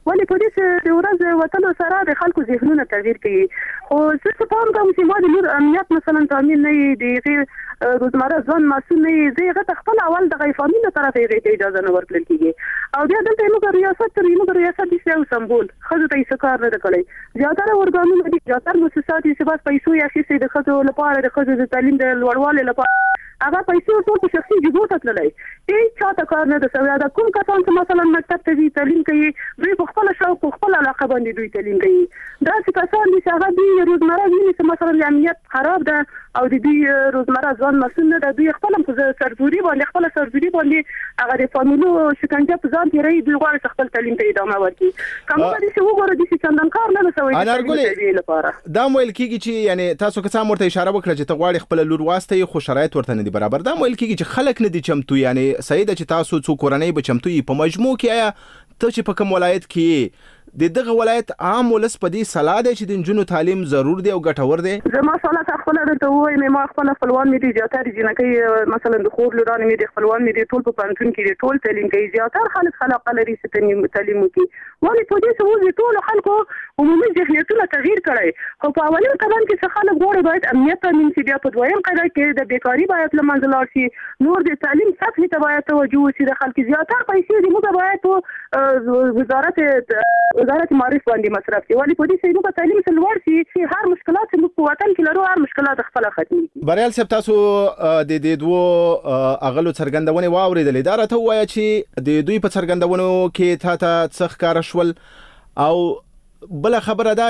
ولې په دې ورځ وطن سره د خلکو ذهنونه تغییر کوي خو څه پام کوم چې ما د نور امنیت مثلا تامین نه دی غیر روزمره ځوان مسؤل نه دی غته خپل اول د غیفامین طرف یې اجازه نه ورکړل کیږي او بیا دلته موږ ریاست تر موږ ریاست د سیاو سمبول خزه ته یې کار نه کړی زیاتره ورګانونه دي زیاتره مؤسسات چې بس پیسو یا شي د خزو لپاره د خزو د تعلیم د لوړوالي لپاره هغه پیسې ټول په شخصي جیبو ته تللی هیڅ چاته کار نه د سویا د کوم کسان چې مثلا مکتب ته ځي تعلیم کوي دوی په خپل شوق په خپل علاقه باندې دوی تعلیم کوي دا چې کسان دي چې هغه دوی روزمره ویني چې مثلا د امنیت خراب ده او د دوی روزمره ځان مسؤل نه ده دوی خپل په سرزوري باندې خپل سرزوري باندې هغه د فامیلو شکنجه په ځان تیری دوی غواړي خپل تعلیم ته ادامه ورکړي کومه دي چې وګوره دي چې چندان کار نه کوي انارګل لپاره دا ویل کیږي چې یعنی تاسو که څه مرته اشاره وکړه چې ته غواړي خپل لور واسطه خو شرایط ورته نه دي برابر دا ویل کیږي چې خلک نه دي چمتو یعنی سید چې تاسو څو کورنۍ به چمتو په مجموع کې آیا ته چې په کوم ولایت کې د دغه ولایت عام ولس په دې صلاح دی چې د نجونو تعلیم ضرور دی او ګټور دی زما صلاح خپل درته وایم ما خپل خپلوان مې دي زیاتره جنکې مثلا د خور لوران مې دي خپلوان مې دي ټول په پانتون کې دي ټول تعلیم کوي زیاتره خلک خلاق لري چې تعلیم کوي ولی په دې څه ټول خلکو عمومي ذهنیتونه تغییر کړي خو په اولین قدم کې څه خلک غواړي باید امنیت تامین شي بیا په دویم قدم کې د بیکاری باید لمنځه لاړ شي نور د تعلیم سطح ته باید توجه وشي د خلک زیاتره پیسې دي موږ باید په وزارت وزارت معرف باندې مصرف شي ولی په دې چې موږ تعلیم څخه لوړ شي چې هر مشکلات چې موږ په وطن کې لرو هر مشکلات خپل ختمي بریال صاحب تاسو د دې دوه اغلو څرګندونه واوریدلې دا راته وایي چې د دوی په څرګندونو کې تا ته څخ کار شول او بل خبره دا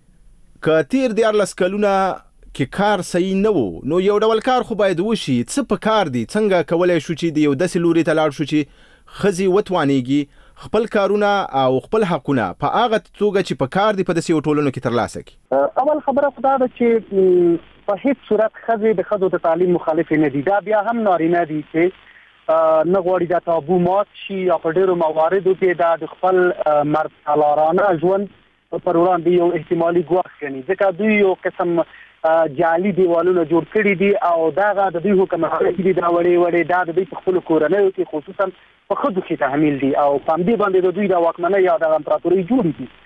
چې کتیر د ارلس کلونه کې کار صحیح نه وو نو یو ډول کار خو باید وشي څه په کار دي څنګه کولای شو چې د یو داسې لوري ته لاړ شو چې خزي وتوانيږي خپل کارونه او خپل حقونه په هغه توګه چې په کار دي په داسې ټولنو کې ترلاسه کړي اول خبره خدا ده چې په هیڅ صورت خزي د خزو د تعلیم مخالف نه دي دا بیا هم نارینه دي چې نه غواړي دا تابو مات شي یا په ډیرو مواردو کې دا د خپل مرد سالارانه ژوند پر وړاندې یو احتمالي ګواښ کوي ځکه دوی یو قسم جعلي دیوالونه جوړ کړي دي او دا د دوی حکومت کې دا وړي وړي دا د دوی په خپل کورنۍ کې خصوصا په خودو کې تحمیل دي او په دې باندې د دوی د واکمنۍ یا د امپراتورۍ جوړ دي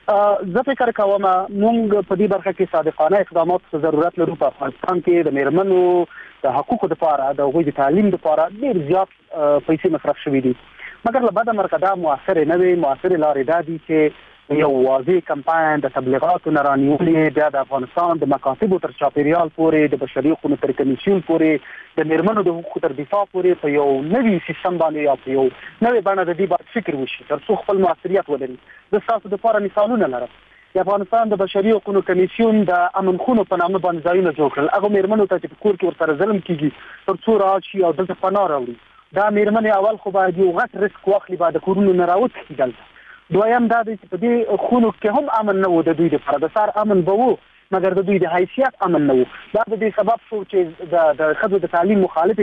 زه فکر کوم موږ په دې برخه کې صادقانه اقدامات ته ضرورت لرو په افغانستان کې د میرمنو د حقوقو لپاره د هغوی د تعلیم لپاره ډېر زیات پیسې مصرف شوي دي مګر له بده مرګه دا موثر نه وي موثر لارې دا دي چې یو واضح کمپاین د تبلیغاتو نه رانیولې بیا د افغانستان د مکاتبو تر چاپیریال پورې د بشري حقوقو تر کمیسیون پورې د میرمنو د حقوقو تر دفاع پورې په یو نوي سیستم باندې یا په یو نوې بڼه د دې باندې فکر وشي تر څو خپل موثریت ولري د تاسو لپاره مثالونه لرم د افغانستان د بشري حقوقو کمیسیون د امن خونو په نامه باندې ځایونه جوړ کړل هغه میرمنو ته چې په کور کې ورسره ظلم کیږي تر څو راشي او دلته پناه راوړي دا میرمنې اول خو باید یو غټ ریسک واخلي بعد کورونو نه راوځي دلته دویم دا دی چې په دې خونو کې هم امن نه و د دوی لپاره د سار امن به وو مګر د دوی د حیثیت امن نه وو دا د دې سبب شو چې د د خځو د تعلیم مخالف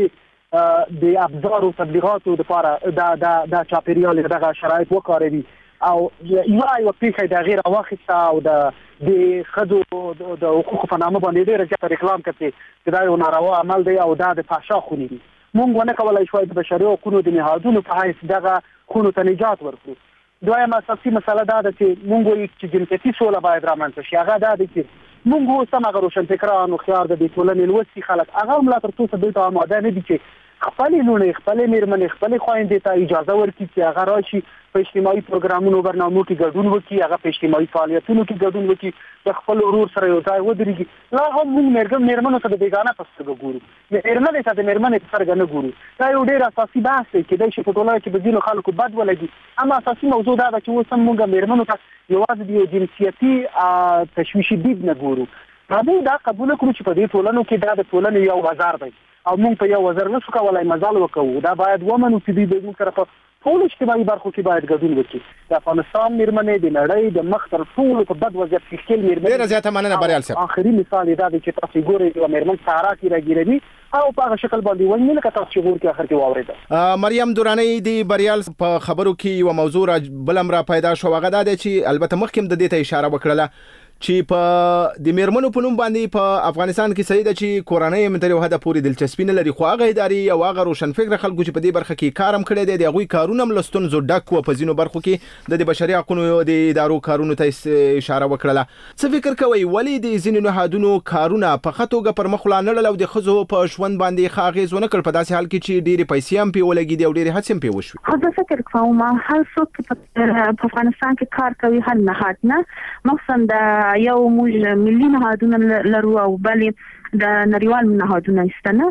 کتلې د ابزار او تبلیغاتو لپاره دا دا د چاپیریال دغه شرایط وکړي او یو یو پیښه د غیر واخصه او د د خځو د حقوقو په نامه باندې ډېر ځکه ریکلام کوي چې دا یو ناروا عمل دی او دا د فحشا خونی دي مونږ ونه کولای شو د بشري حقوقو د نهادونو په حیث دغه خونو ته نجات ورکړو دویم اساسي مسله دا ده چې مونږ وایو چې جنسيتي سوله باید رامنځته شي هغه دا دی چې مونږ اوس هم هغه روشنفکران او خيار د دې ټولنې لوستي خلک هغه هم لا تر څو دوی ته آماده نه دي چې خپل لونې خپل میرمنې خپل خويندې ته اجازه ورکړي چې هغه راشي په اجتماعي پروګرامونو برنامو کې ګډون وکړي هغه په اجتماعي فعالیتونو کې ګډون وکړي د خپل ورور سره یو ځای ودرېږي لا هم موږ میرمنو ته د بیگانه په سترګه ګورو د میرمنې ته د میرمنې په سترګه نه ګورو دا یو ډېر اساسي بحث دی چې د شپټولای کې د ځینو خلکو بد ولګي اما اساسي موضوع دا ده چې اوس هم موږ میرمنو ته یوازې د جنسیتي تشویشي دید نه ګورو راځي دا قبول کړو چې په دې ټولنو کې دا د ټولنې یو وزار دی او موږ په یو وزر نشو کولای مزال وکړو دا باید ومنو چې دې موږ سره په ټول اجتماعي برخو کې باید ګډون وکړي د افغانستان میرمنې د نړۍ د مخ تر ټولو په بد وضعیت کې خپل میرمنې ډېر زیاته مننه بریال صاحب اخري مثال دا دی چې تاسو ګورئ یو میرمن سارا کې راګیري او په هغه شکل باندې ونی لکه تاسو چې ګور کې اخر کې واورېده مریم دورانی دی بریال په خبرو کې یو موضوع بلم را پیدا شو هغه دا دی چې البته مخکې د دې ته اشاره وکړه چې په د میرمنو په نوم باندې په افغانستان کې صحیح ده چې کورنۍ هم تر یو حد پورې دلچسپي نه لري، خو هغه ادارې او هغه روشنفکر خلکو چې په دې برخه کې کار هم کړی دی د هغوی کارونه هم له ستونزو ډک وو په ځینو برخو کې د بشري حقونو د ادارو کارونو ته اشاره وکړله. څه فکر کوئ ولې د ځینو نهادونو کارونه په ښه توګه پر مخ ولاړل او د ښځو په ژوند باندې ښه اغېز ونه کړ په داسې حال کې چې ډېرې پیسې هم پرې ولګېدې او ډېرې هڅې هم پرې وشوې؟ زه فکر کوم هر څوک په افغانستان کې کار کوي هر نهاد نه مخصوصا د یو موږ ملي نهادونه لرو او بلې د نړیوال نهادونه استنه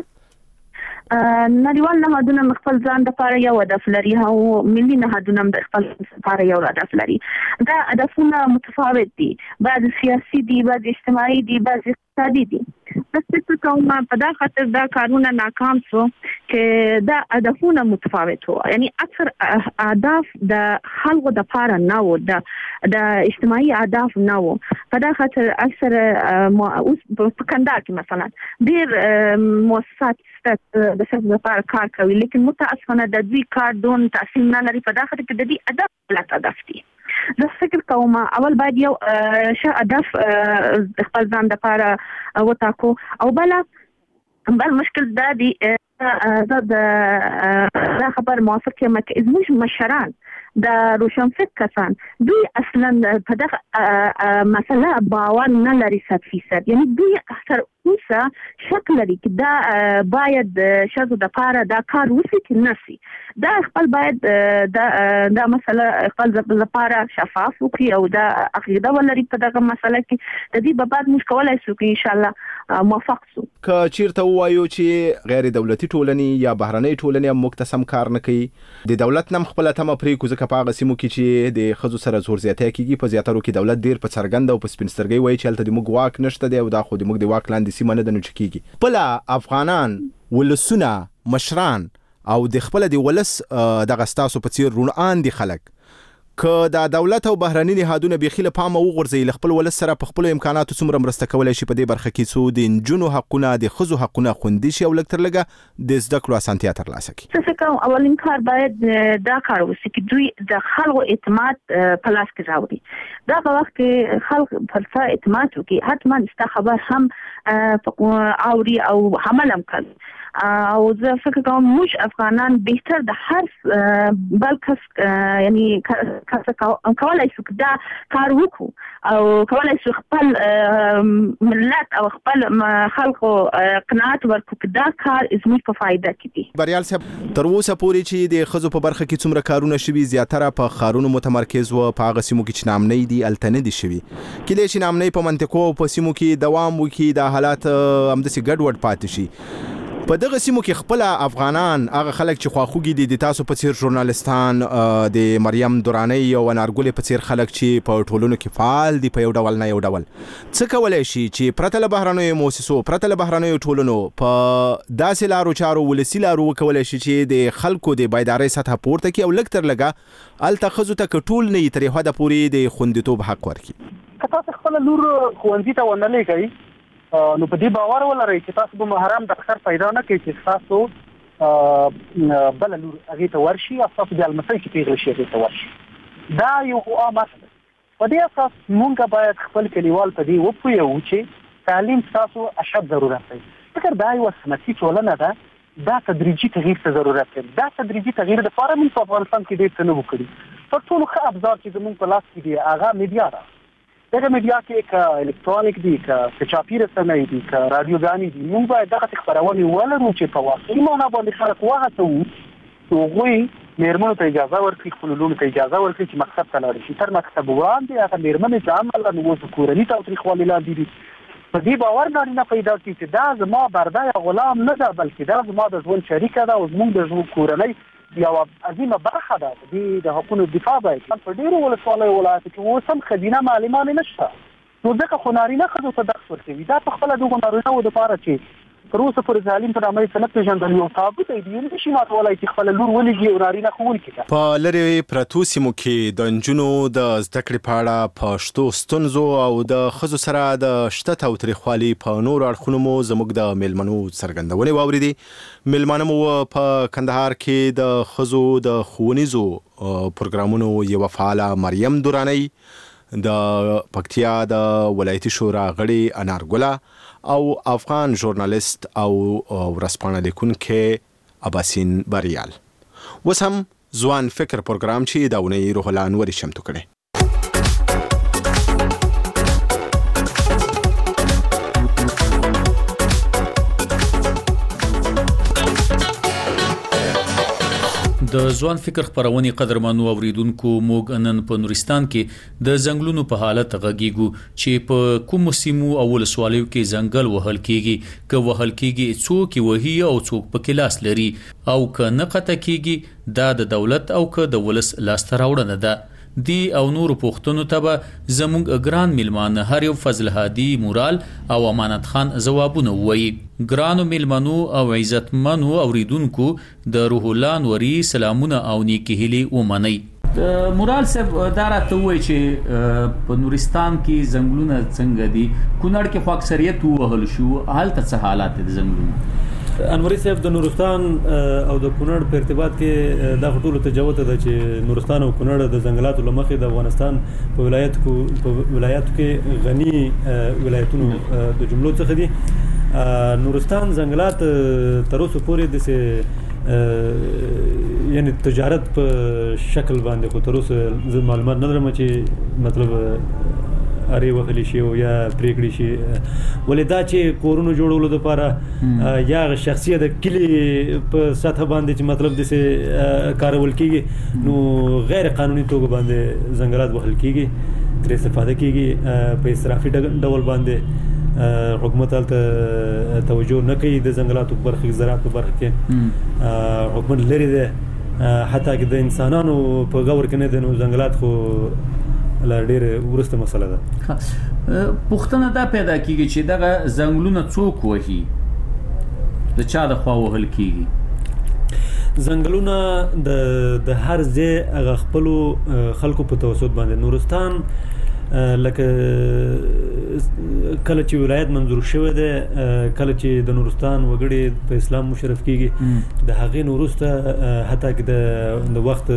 نړیوال نهادونه خپل ځان د لپاره یو هدف لري او ملي نهادونه د خپل لپاره یو هدف لري. دا هدفونه متفاوت دي، بعض سیاسي دي، بعض اجتماعي دي، بعض اقتصادي دي. فکر کوم په دا خاطر دا کارونه ناکام شو چې دا هدفونه متفاوت وو، یعنی اکثر اهداف د خلکو د لپاره نه وو، د د اجتماعي اهداف نه وو. په دا خاطر اکثر اوس په کندهار کې مثلا ډېر مؤسسات د ښځو لپاره کار کوي، لیکن متاسفانه د دوی کار دون تاثیر نه لري په دا خاطر کې د دې هدف غلط هدف دي. زه فکر کوم اول باید یو ښه هدف خپل ځان لپاره وټاکو او بل بل مشکل دا دی دا د خبر موافق یم چې زموږ مشران د روشنفکر کسان دوی اصلا په دغه مسله باور نه لري صد فیصد، یعنی دوی تر اوسه شک لري چې دا باید ښځو دپاره دا کار وشي چې نه شي. دا خپل باید دا دا مسله خپل لپاره شفاف وکړي او دا عقیده ولري په دغه مسله کې. د دې به بعد موږ کولی شو چې انشاءالله موفق شو. که چیرته ووایو چې غیر دولتي ټولنې یا بهرنۍ ټولنې هم موږ ته سم کار نه کوي، د دولت نه هم خپله تمه پرېږدو ځکه په هغه سیمو کې چې د ښځو سره زور زیاتی کېږي په زیاترو کې دولت ډېر په څرګنده او په سپین سترګۍ وایي چې هلته د موږ واک نشته دی او دا خو د موږ د واک لاندې سیمه نه ده نو چې کېږي. خپله افغانان ولسونه مشران او د خپله د ولس دغه ستاسو په څېر روڼان دي خلک که دا دولت او بهرني نهادونه بیخي له پامه وغورځوي له خپل ولس سره په خپلو امکاناتو څومره مرسته کولی شي په دې برخه کې څو د نجونو حقونه د ښځو حقونه خوندي شي او لږ تر لږه د زده کړو اسانتیا ترلاسه کړي. زه فکر کوم اولین کار باید دا کار وشي چې دوی د خلکو اعتماد په لاس کې راوړي. دا په وخت کې خلک پر څه اعتماد وکړي حتما ستا خبر هم اوري او عمل هم کوي. او زه فکر کوم موږ افغانان بهتر د هر بل کس یعنی کس کولای شو دا کار وکړو او کولای شو خپل ملت او خپل خلکو قناعت ورکړو چې دا کار زموږ په فایده کې دی. بریال صاحب تر اوسه پورې چې د ښځو په برخه کې څومره کارونه شوي زیاتره په ښارونو متمرکز و، په هغه سیمو کې چې نامنۍ دي هلته نه دي شوي. کیدای شي نامنۍ په منطقو او په سیمو کې دوام وکړي، دا حالات همداسې ګډوډ پاتې شي. په دغه سیمو کې خپل افغانان هغه خلک چې خواخوږي دي د تاسو په څیر ژورنالستان د مریم درانۍ او انارګلې په څیر خلک چې په ټولنو کې فعال دي په یو ډول نه یو ډول، څه کولی شي چې پرته له بهرنیو مؤسسو پرته له بهرنیو ټولنو په داسې لارو چارو ولسي لارو وکولی شي چې د خلکو د بیدارۍ سطحه پورته کړي او لږ تر لږه هلته ښځو ته که ټول نه وي تر یو حده پورې د خوندیتوب حق ورکړي؟ که تاسو خپله لور ښوونځي ته ونه لېږئ نو په دې باور ولرئ چې تاسو به محرم ډاکټر پیدا نه کړئ چې تاسو بله لور هغې ته ورشي او تاسو د المسۍ چې پیغله شي هغې ته ورشي. دا یو عام اصل دی. په دې اساس مونږ باید خپل کلیوال په دې وپوهوو چې تعلیم ستاسو اشد ضرورت دی. فکر دا یوه سنتي ټولنه ده، دا تدریجي تغییر ته ضرورت دی. دا تدریجي تغییر دپاره موږ په افغانستان کې ډېر څه نه وو کړي. تر ټولو ښه ابزار چې زموږ په لاس کې دی هغه میډیا ده. دغه میډیا کې که الکترونیک دي، که چاپي رسنۍ دي، که راډیوګانې دي، موږ باید دغسې خپرونې ولرو چې په واقعي معنا باندې خلک وهڅوو چې هغوی مېرمنو ته اجازه ورکړي، خپلو لوڼو ته اجازه ورکړي چې مکتب ته لاړې شي. تر مکتب وړاندې هغه مېرمنې چې عملاً اوس کورني تاوتریخوالي لاندې دي په دې باور نارینه پیدا کړي چې دا زما برده یا غلام نه ده بلکې دا زما د ژوند شریکه ده او زموږ د ژوند کورنۍ یوه عظیمه برخه ده. د د حقونو دفاع باید په ډېرو ولسوالیو ولایتو کې اوس هم ښځینه معلمانې نشته، نو ځکه خو نارینه ښځو ته درس ورکوي. دا په خپله دغو نارینهو دپاره چې تر اوسه پورې تعلیم په نامه یې څه نه پېژندل یو تابو دی، دوی نه شي ماتولی چې خپله لور ولېږي او نارینه ښوونکي ته. په لرې پرتو سیمو کې د نجونو د زده کړې په اړه په شتو ستونزو او د ښځو سره د شته تاوتریخوالي په نورو اړخونو مو زموږ د میلمنو څرګندونې واورېدې. میلمانه مو په کندهار کې د ښځو د ښوونیزو پروګرامونو یوه فعاله مریم درانۍ، د پکتیا د ولایتي شورا غړي انارګله او افغان ژورنالیست او ورسپانه لیکونکې اباسین بریال. اوس هم ځوان فکر پروګرام چې دا ونې روح الله انوري چمتو کړي. د ځوان فکر خبرونه قدرمنو اوریدونکو موږ نن په نورستان کې د ځنګلونو په حالت غږیږو چې په کوم سیمو اول سوالیو کې ځنګل وهل کیږي که وهل کیږي څوک وهي او څوک په کلاس لري او که نه قطع کیږي دا د دولت او که د ولس لاسته راوړنه ده. دی او نور پښتنو ته به زموږ ګران میلمانه هر یو فضل هادي مورال او امانت خان ځوابونه وایي. ګرانو میلمنو او عزتمنو اوریدونکو د روح الله انوري سلامونه او نیکی هیلي ومنئ. مورال صاحب دا راته وایي چې په نورستان کې ځنګلونه څنګه دي؟ کونړ کې خو اکثریت وهل شو، هلته څه حالات دي ځنګلونو؟ انوري صاحب د نورستان او د کونړ په ارتباط کې دا ټولو ته جوته ده چې نورستان او کونړ د ځنګلاتو لمخې د افغانستان په ولایت کې په ولایتو کې غني ولایتونو د جملو څخه دي. نورستان ځنګلات تر اوسه پورې د یعنی تجارت په شکل باندې خو تر اوسه معلومات نه لرم چې مطلب اری وهلی شي او یا پریکړی شي، ولې دا چې کورونو جوړولو لپاره یا شخصیت د کلی په سطح باندې چې مطلب د څه کارول کیږي نو غیر قانوني توګه باندې ځنګلات وهل کیږي، تر استفاده کیږي په اسرافي ډول باندې. حکومت ته توجه نه کوي د ځنګلاتو په برخه زراعت په برخه کې، حکومت لري ده حتی که د انسانانو په غور کې نه دي نو ځنګلات خو لا ډېر ورسته مسله ده. پوښتنه دا پیدا کیږي چې دغه ځنګلونه څوک وهي، د چا د خوا وهل کیږي؟ ځنګلونه د د هر ځای هغه خپلو خلکو په توسط باندې. نورستان لکه کله چې ولایت منظور شوی دی، کله چې د نورستان وګړي په اسلام مشرف کیږي، د هغې نه وروسته حتی که د وخت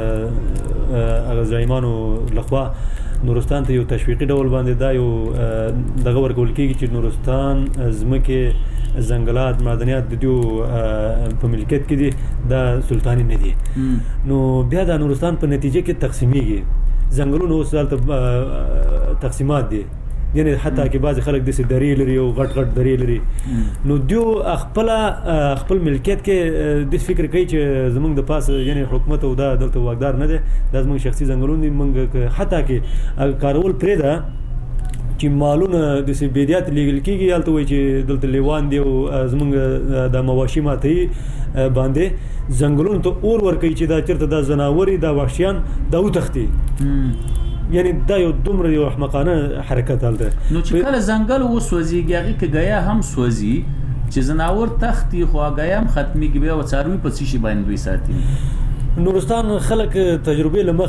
هغه زعیمانو لخوا نورستان ته یو تشویقي ډول باندې دا یو دغه ورکول کیږي چې نورستان ځمکې ځنګلات معدنیات د دې په ملکیت کې دي، دا سلطاني نه دي. نو بیا د نورستان په نتیجه کې تقسیمیږي. ځنګلونه اوس دلته تقسیمات دي، یعنی حتی کې بعض خلک داسې درې لري او غټ غټ درې لري، نو دیو خپل خپل ملکیت کې د فکر کوي چې زمونږ د پاسه یعنی حکومت او دا دلته واکدار نه دی، دا زمونږ شخصي ځنګلونه دي. موږ حتی کې کارول پرېږده چې مالونه داسې بیدیات لیږل کېږي، هلته وایي چې دلته لیوان دي او زمونږ د مواشي ماتوي باندې ځنګلونو ته اور ورکوي چې دا چېرته دا ځناور دا وحشیان دا وتښتي. یعنی دا یو دومره یو احمقانه حرکت هلته. نو چې کله ځنګل وسوځېږي هغې که ګیا هم سوځي چې ځناور تښتي خو ګیا هم ختمېږي، بیا څاروي په څه شي باندې دوی ساتي؟ نورستان خلک تجربې له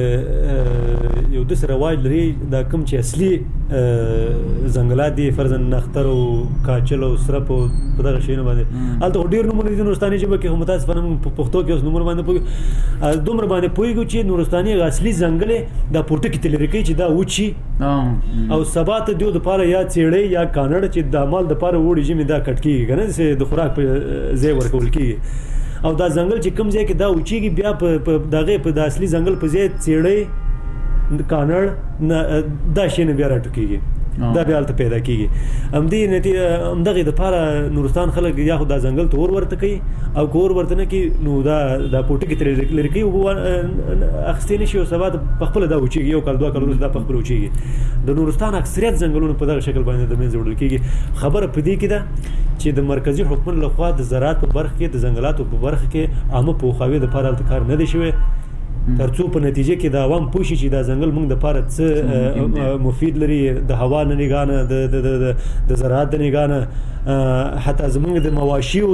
مخې یو داسې رواج لري دا کوم چې اصلي ځنګلات دي فرضاً نختر او کاچل او سرپ او په دغه شیانو باندې هلته خو ډېر نومونه دي نورستاني ژبه کې، خو متاسفانه موږ په پښتو کې اوس نومونه باندې پوهېږو دومره باندې پوهېږو چې نورستاني هغه اصلي ځنګل یې دا پوټکي ته لرې کوي چې دا وچ شي او سبا ته دیو دپاره یا څېړۍ یا کانړ چې د مال دپاره وړي ژمې دا کټ کېږي که نه داسې د خوراک په ځای ورکول کېږي. او دا ځنګل چې کوم ځای کې دا وچېږي بیا په دغې په د اصلي ځنګل په ځای څېړۍ کانړ دا شی نه بیا راټوکېږي، دا بیا هلته پیدا کېږي. همدې نتیجه همدغې دپاره نورستان خلک یا خو دا ځنګل ته اور ورته کوي او که اور ورته نه کوي نو دا دا پوټکي ترې لرې کوي، اوبه اخیستی نه شي او سبا ته پخپله دا وچېږي، یو کال دوه کال وروسته دا پخپله وچېږي. د نورستان اکثریت ځنګلونه په دغه شکل باندې د منځه وړل کېږي. خبره په دې کې ده چې د مرکزي حکومت لخوا د زراعت په برخه کې د ځنګلاتو په برخه کې عامه پوهاوی دپاره هلته کار نه دی شوی، تر څو په نتیجه کې د عوام پوه شي چې دا ځنګل موږ دپاره څه مفید لري، د هوا نه نګاه د زراعت د نګاه نه حتی زموږ د مواشیو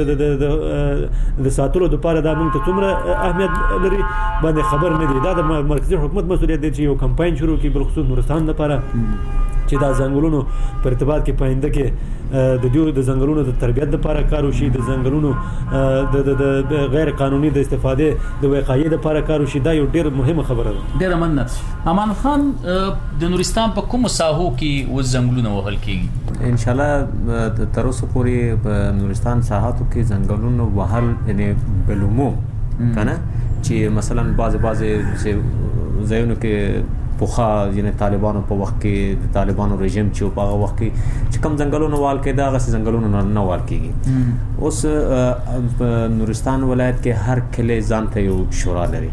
د ساتلو دپاره دا موږ ته څومره اهمیت لري باندې خبر نه دی. دا د مرکزي حکومت مسؤلیت دی چې یو کمپاین شروع کړي بالخصوص نورستان دپاره چې دا ځنګلونو په ارتباط کې پاینده کې د دیو د ځنګلونو د تربیت لپاره کار وشي، د ځنګلونو د غیر قانوني د استفادې د وقایې لپاره کار وشي. دا یو ډیر مهمه خبره ده. ډیر مننه. امان خان، د نورستان په کوم ساحو کې و ځنګلونه وهل کیږي؟ ان شاء الله تر اوسه پورې په نورستان ساحاتو کې ځنګلونه وهل یعنی بلومو کنه چې مثلا بعض بعض ځایونو کې پوخا یعنی طالبانو په وخت کې د طالبانو رژیم چې په هغه وخت کې چې کم ځنګلونه وال کې دا غس ځنګلونه نه وال کېږي. اوس په نورستان ولایت کې هر کله ځان ته یو شورا لري.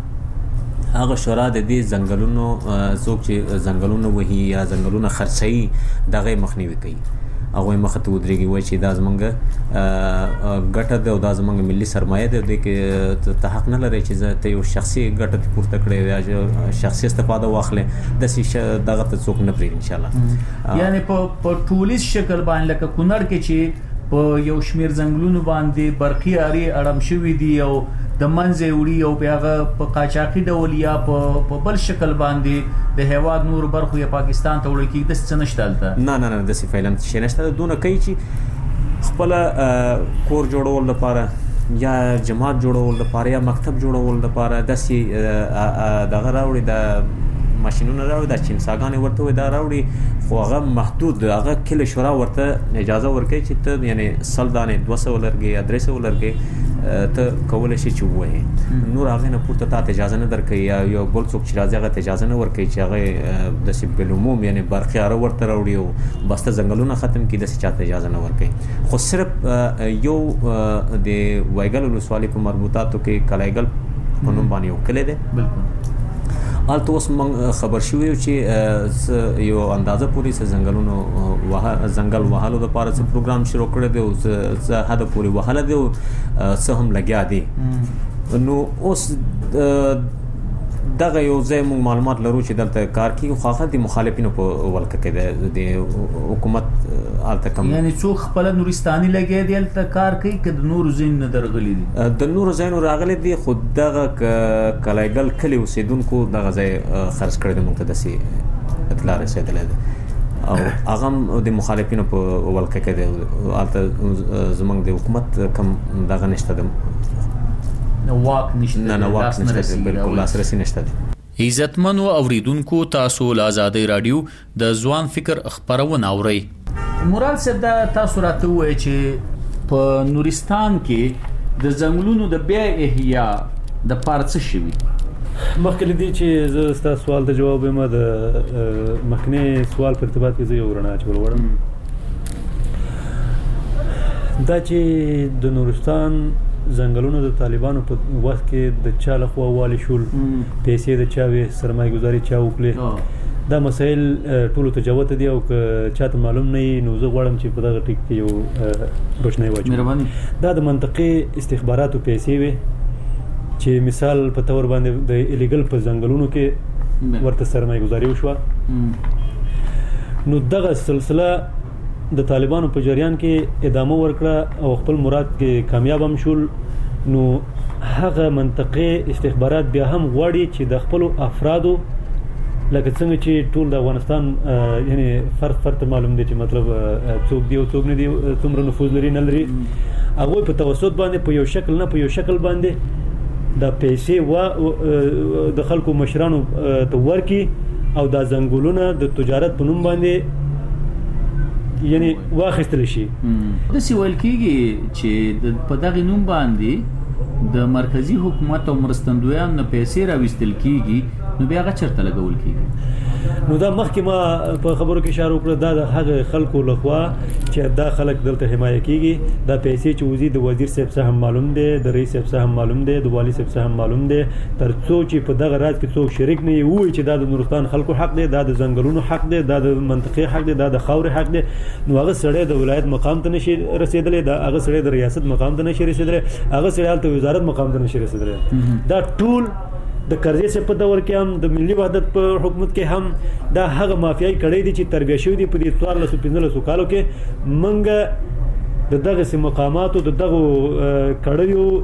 هغه شورا د دې ځنګلونو څوک چې ځنګلونه وهي یا ځنګلونه خرڅوي دغه مخنیوي کوي. هغه مخه ته ودرېږي وای چې دا زمونږ ګټه ده او دا زمونږ ملي سرمایه ده، د کې ته حق نه لري چې ته یو شخصي ګټه پورته کړې یا شخصي استفاده واخلې د سې دغه ته څوک نه پرې ان شاء الله. یعنی په ټولیز شکل باندې لکه کونړ کې چې په یو شمیر ځنګلونو باندې برقي اړي اړم شوي دي او د منځه وړي او بیا په قاچاقي ډول یا په بل شکل باندې د هیواد نور برخو یا پاکستان ته وړي کېږي، د څه نشته دلته؟ نه نه نه د سې فعلا شي نشته. دونه کوي چې خپل کور جوړول لپاره یا جماعت جوړول لپاره یا مکتب جوړول لپاره د سې دغه راوړي د ماشینونه راوړي د چینساګانې ورته وي دا راوړي، خو هغه محدود هغه کله شورا ورته اجازه ورکوي چې ته یعنی سل دانې دوه سوه لرګې یا درې سوه لرګې ته کولی شي چې ووهې. نور هغې نه پورته تا ته اجازه نه درکوي یا یو بل څوک چې راځي هغه ته اجازه نه ورکوي چې هغې داسې بالعموم یعنی برقي اره ورته راوړي او بسته ځنګلونه ختم کړي، داسې چا ته اجازه نه ورکوي. خو صرف یو د وایګل ولسوالۍ په مربوطاتو کې کلایګل په نوم باندې یو کلی دی. بالکل حالت اوس موږ خبر شوی چې یو اندازه پوری څه ځنګلونو وه ځنګل وهلو لپاره څه پروګرام شروع کړی دی او څه حد پورې وهله دی او څه هم لګیا دي. نو اوس دغه یو ځای موږ معلومات لرو چې دلته کار کوي، خو هغه د مخالفینو په ولکه کې د حکومت هلته کم یعنی څوک خپله نورستاني لګیا دی هلته کار کوي که د نورو ځایونو نه درغلي دي؟ د نورو ځایونو راغلي دي، خو دغه کلایګل کلي اوسېدونکو دغه ځای خرڅ کړی دی، موږ ته داسې اطلاع رسېدلی ده او هغه هم د مخالفینو په ولکه کې دی. هلته زموږ د حکومت کم دغه نشته ده، واک نشته، نه نه واک نشته، بالکل لاسرسي نشته. عزتمنو اوریدونکو، تاسو له آزادۍ رادیو د ځوان فکر خبرونه اورئ. مراد صاحب دا تاسو راته وایي چې په نورستان کې د ځنګلونو د بیا احیا د پاره څه شوي؟ مخکې له دې چې زه ستاسو سوال ته جواب وایم، د مخکنی سوال په ارتباط کې زه یو رڼا اچول غواړم. دا چې د نورستان ځنګلونو د طالبانو په وخت کې د چا لخوا والي شول، پیسې د چا وې، سرمایه گذاري چا وکړې، دا مسایل ټولو ته جوته دي او که چاته معلوم نه وي نو زه غواړم چې په دغه ټیک کې یو روشنايي واچوم. دا د منطقې استخباراتو پیسې وې چې مثال په تور باندې د الیګل په ځنګلونو کې ورته سرمایه گذاري وشوه. نو دغه سلسله د طالبانو په جریان کې ادامه ورکړه او خپل مراد کې کامیاب هم شول. نو هغه منطقې استخبارات بیا هم غواړي چې د خپل افرادو لکه څنګه چې ټول د افغانستان یعنی فرد فرد معلوم دي چې مطلب څوک دی او څوک نه دی، څومره نفوذ لري نه لري، هغه په توسط باندې په یو شکل نه په یو شکل باندې د پیسې و د خلکو مشرانو ته ورکی او د ځنګلونو د تجارت په نوم باندې یعنی واخیستل شي. د سی ویل کېږي چې په دغه نوم باندې د مرکزی حکومت او مرستندویان نه پیسې راوستل کېږي، نو بیا هغه چرته لګول کېږي؟ نو دا مخکې ما په خبرو کې اشاره وکړه، دا د هغه خلکو لخوا چې دا خلک دلته حمایه کېږي، دا پیسې چې وزي د وزیر صاحب څخه هم معلوم دی، د رئیس صاحب څخه هم معلوم دی، د والي صاحب څخه هم معلوم دی، تر څو چې په دغه راز کې څوک شریک نه وي چې دا د نورستان خلکو حق دی، دا د ځنګلونو حق دی، دا د منطقې حق دی، دا د خاورې حق دی، نو هغه سړی د ولایت مقام ته نشي رسیدلی، دا هغه سړی د ریاست مقام ته نشي رسیدلی، هغه سړی هلته وزارت مقام ته نشي رسیدلی. دا ټول د کرزي صاحب په دور کې هم د ملي وحدت په حکومت کې هم دا هغه مافیایي کړۍ دي چې تربیه شوي دي په دې څوارلسو پنځلسو کالو کې. موږ د دغسې مقاماتو د دغو کړیو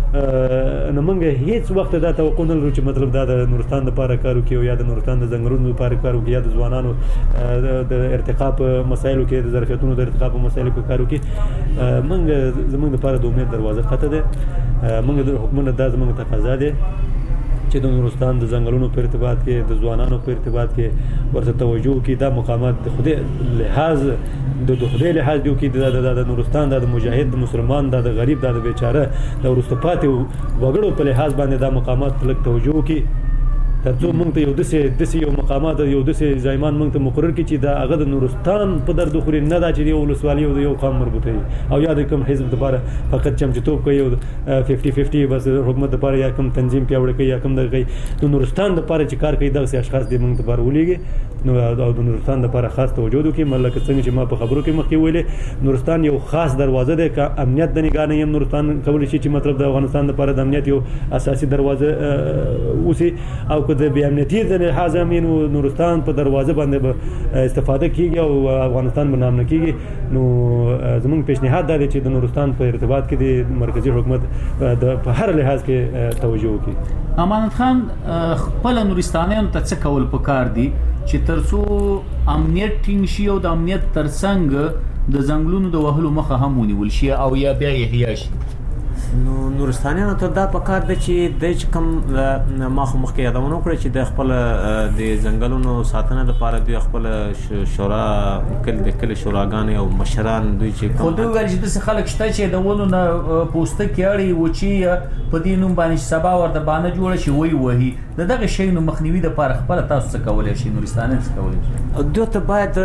نمنګ هیڅ وخت دا توقع نه لرو چې مطلب دا د نورستان لپاره کارو کې یا د نورستان د زنګلونو لپاره کارو کې یا د ځوانانو د ارتقا په مسایلو کې د ظرفیتونو د ارتقا په مسایلو کې کارو کې منګ زمونږ لپاره د امید دروازه خطه ده. منګ د حکومت د زمونږ تقاضا ده چې د نورستان د ځنګلونو په ارتباط کې د ځوانانو په ارتباط کې ورته توجه وکړي. دا مقامات د خدای لحاظ د خدای لحاظ دی چې د نورستان د مجاهد د مسلمان د غریب د بیچاره د ورسته پاتې وګړو په لحاظ باندې دا مقامات لږ توجه وکړي ترڅو موږ ته یو دسه دسه یو مقامات یو دسه ځایمان موږ ته مقرر کړي چې دا هغه د نورستان په درد خوري نه دا چې یو ولسوالي او یو قوم مربوطه وي او یا د کوم حزب لپاره فقط چمچتوب کوي او پنځه پنځه بس حکومت لپاره یا کوم تنظیم پیاوړی کوي یا کوم دغه د نورستان لپاره چې کار کوي دغه اشخاص د موږ لپاره ولېږي نو او د نورستان لپاره خاص توجه وکړي. ملک څنګه چې ما په خبرو کې مخکې ویلې نورستان یو خاص دروازه ده ک امنیت د نگاه نه یم نورستان کولی شي چې مطلب د افغانستان لپاره د امنیت یو اساسي دروازه اوسي او که د بی امنیتي د لحاظ امین نورستان په دروازه باندې استفاده کیږي او افغانستان باندې نام کیږي نو زموږ پیشنهاد دی چې د نورستان په ارتباط کې د مرکزی حکومت د په هر لحاظ کې توجه وکړي. امانت خان خپل نورستانیان ته څه کول پکار دي چې ترڅو امنیت ټینګ شي او د امنیت ترڅنګ د ځنګلونو د وهلو مخه هم ونیول شي او یا بیا یې احیا شي؟ نو نورستانیانو ته دا پکار دی چې د کوم ما خو مخکې یادونه وکړه چې د خپل د ځنګلونو ساتنه لپاره دوی خپل شورا کله د کله شوراګانې او مشران دوی چې خو دوی ویل چې د خلک شته چې د ونو نه پوسټه کېړي و چې په دې نوم باندې سبا ورته باندې جوړ شي وای وای د دغه شی نو مخنیوي د لپاره خپل تاسو څه کولای شي نورستانیان څه کولای شي؟ دوی ته باید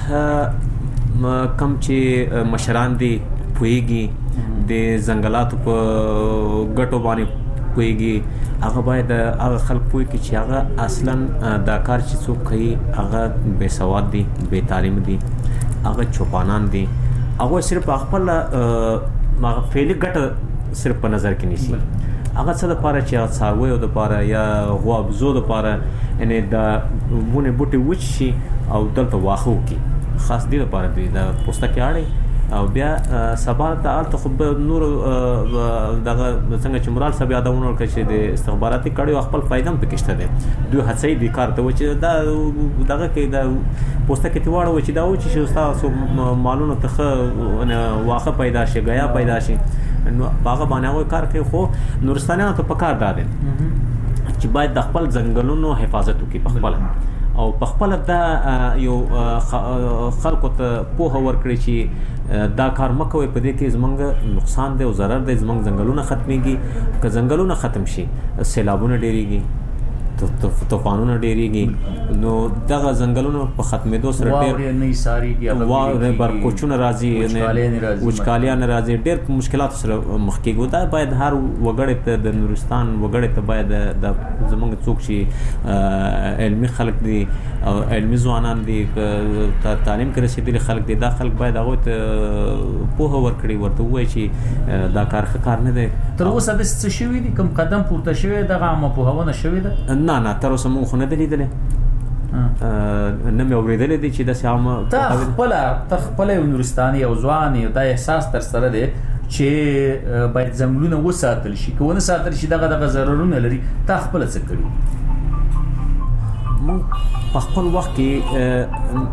کم چې مشران دي پوهیږي د ځنګلاتو په ګټو باندې پوهیږي هغه باید هغه خلک پوهی کی چې هغه اصلا دا کار چې څوک کوي هغه بے سواد دي بے تعلیم دي هغه چوپانان دي هغه صرف خپل هغه فعلی ګټه صرف په نظر کې نیسي هغه څه لپاره چې څاروي او لپاره یا غوابزو لپاره یعنی دا ونه بوټي وچ شي او دلته واخو کی خاص دي لپاره دی دا پوسټه کې اړي او بیا سبا ته الته خو نور دغه څنګه چې مرال صاحب یادونه وکړي چې د استخباراتي کړي خپل فائدہ هم پکشته دي دوی هڅې دي کار ته و چې دا دغه کې دا پوسټه کې تیواړو چې دا و چې تاسو مالونو ته واخه پیدا شي غیا پیدا شي نو هغه باندې کار کوي خو نورستانیانو ته پکار دادل چې باید د خپل ځنګلونو حفاظت وکړي په خپل او په خپل دا یو خلکو ته پوهه ورکړي چې دا کار مکوي په دې کې زمونږ نقصان دی او ضرر دی زمونږ ځنګلونه ختميږي که ځنګلونه ختم شي سیلابونه ډېریږي طوفانونه ډېریږي نو دغه ځنګلونو په ختمېدو سره ډېر نه ساريږي واو برکوچونه راځي وچکالیا نه راځي ډېر مشکلات سره مخ کېږي دا باید هر وګړی ته د نورستان وګړی ته باید د زمونږ څوک چې علمي خلک دي او علمي ځوانان دي تعلیم کې رسیدلي خلک دي دا خلک باید هغه ته پوهه ورکړي ورته وایي چې دا کار ښه کار نه دی تر اوسه د څه شوی دي کوم قدم پورته شوی دغه عامه پوهونه شوی ده نه نه تر اوسه مونږ خو نه دي لیدلې نه مې اورېدلې دي چې داسې عامه ته خپله ته خپله یو نورستاني او ځوان یو دا احساس در سره دی چې باید ځنګلونه وساتل شي که ونه ساتل شي دغه دغه ضررونه لري تا خپله څه کړي؟ مونږ په خپل وخت کې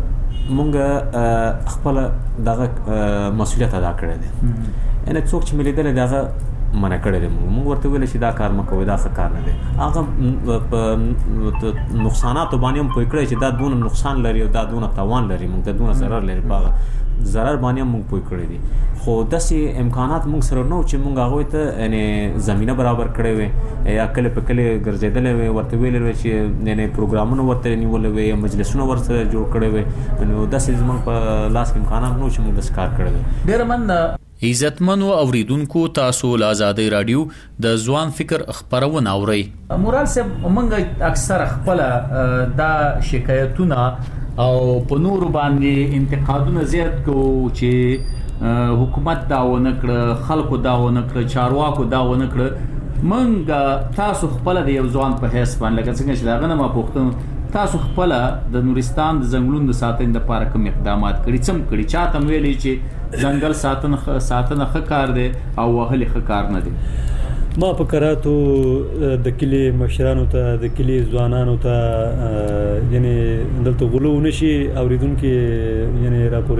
مونږ خپله دغه مسؤلیت ادا کړی دی یعنې څوک چې مې لیدلی دغه منع کړی دی موږ ورته ویل چې دا کار مه کوئ دا ښه کار نه دی هغه په نقصاناتو باندې هم پوه کړی چې دا دونه نقصان لري او دا دونه تاوان لري موږ ته دونه ضرر لري په هغه ضرر باندې هم موږ پوه کړی دي خو داسې امکانات موږ سره نه و چې موږ هغوی ته یعنې زمینه برابر کړی وی یا کله په کله ګرځېدلی وی ورته ویلی وی چې یعنې پروګرامونه ورته نیولی وی یا مجلسونه ورسره جوړ کړی وی نو داسې زموږ په لاس کې امکانات نه و چې موږ داسې کار کړی وی ډېره مننه عزتمنو اوریدونکو تاسو له آزادۍ رادیو د ځوان فکر خبرونه اورئ مرال صاحب موږ اکثر خپل دا شکایتونه او په نور باندې انتقادونه زیات کو چې حکومت دا ونه کړ خلکو دا ونه کړ چارواکو دا ونه کړ موږ تاسو خپل د یو ځوان په حساب باندې لکه څنګه چې دا غنه ما پوښتنه تاسو خپل د نورستان د ځنګلونو د ساتنې لپاره کوم اقدامات کړی څم کړی چاته ویلي چې ځنګل ساتنه ساتنه ښه کار دی او وهلې ښه کار نه دی؟ ما په کراتو د کلی مشرانو ته د کلی ځوانانو ته یعنی دلته غلو نشي اوریدونکو یعنی راپورې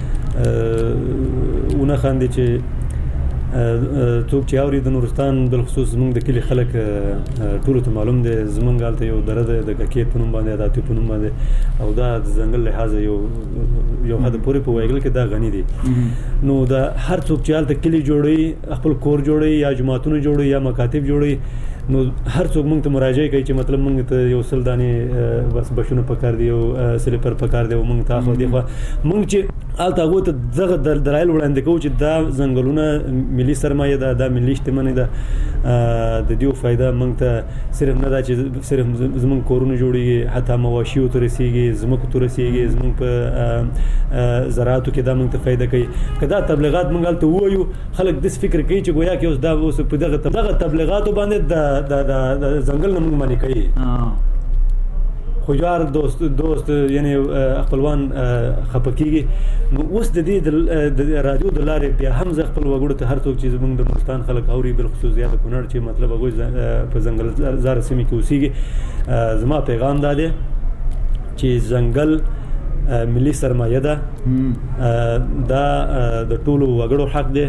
ونه خاندي چې څوک چې اوري د نورستان بل خصوص زمونږ د کلی خلک ټول ته معلوم دي زمونږ حالت یو دره د ککې په نوم باندې د اتو په نوم باندې او دا د ځنګل لحاظ یو یو حد پورې په وایګل کې دا غني دي نو دا هر څوک چې حالت کلی جوړي خپل کور جوړي یا جماعتونه جوړي یا مکاتب جوړي نو هر څوک مونږ ته مراجعه کوي چې مطلب مونږ ته یو سلداني بس بشونه پکار دی او سلیپر پکار دی او مونږ ته خو دی خو مونږ چې الته هغه ته دغه دلایل وړاندې کوو چې دا ځنګلونه ملي سرمایه ده دا ملي شتمني ده د دیو فائدہ مونږ ته صرف نه دا چې صرف زمونږ کورونه جوړيږي حتی مواشي او ترسيږي زموږ ترسيږي زمونږ په زراعتو کې دا مونږ ته فائدہ کوي کدا تبلیغات مونږ ته وایو خلک د فکر کوي چې گویا کې اوس دا اوس په دغه دغه تبلیغاتو باندې د د د ځنګل نه مونږ باندې کوي خو یار دوست دوست یعنی خپلوان خپکیږي نو اوس د دې د رادیو د لارې بیا هم ز خپل وګړو ته هر څوک چې زمونږ د نورستان خلک اوري بل خصوصیات کونړ چې مطلب هغه په ځنګل زار سیمه کې اوسېږي زما پیغام دا دی چې ځنګل ملي سرمایه ده دا د ټولو وګړو حق دی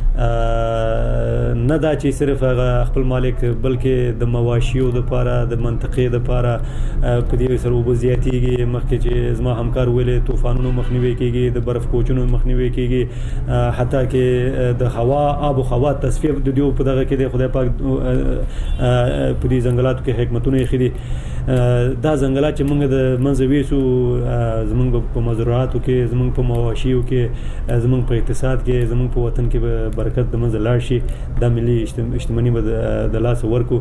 نه دا چې صرف خپل مالک بلکې د مواشیو د لپاره د منطقې د لپاره په دې سره وبزياتيږي مخکې چې زما همکار ویلې طوفانونو مخنیوي کیږي د برف کوچونو مخنیوي کیږي حتی کې د هوا آب او هوا تصفیه د دیو په دغه کې د خدای پاک په دې ځنګلاتو کې حکمتونه یې خېدي دا ځنګلات چې موږ د منځوي سو زمونږ په مزرعاتو کې زمونږ په مواشیو کې زمونږ په اقتصاد کې زمونږ په وطن کې برکت د منځ لاړ شي دا ملي اجتماعي د لاس ورکو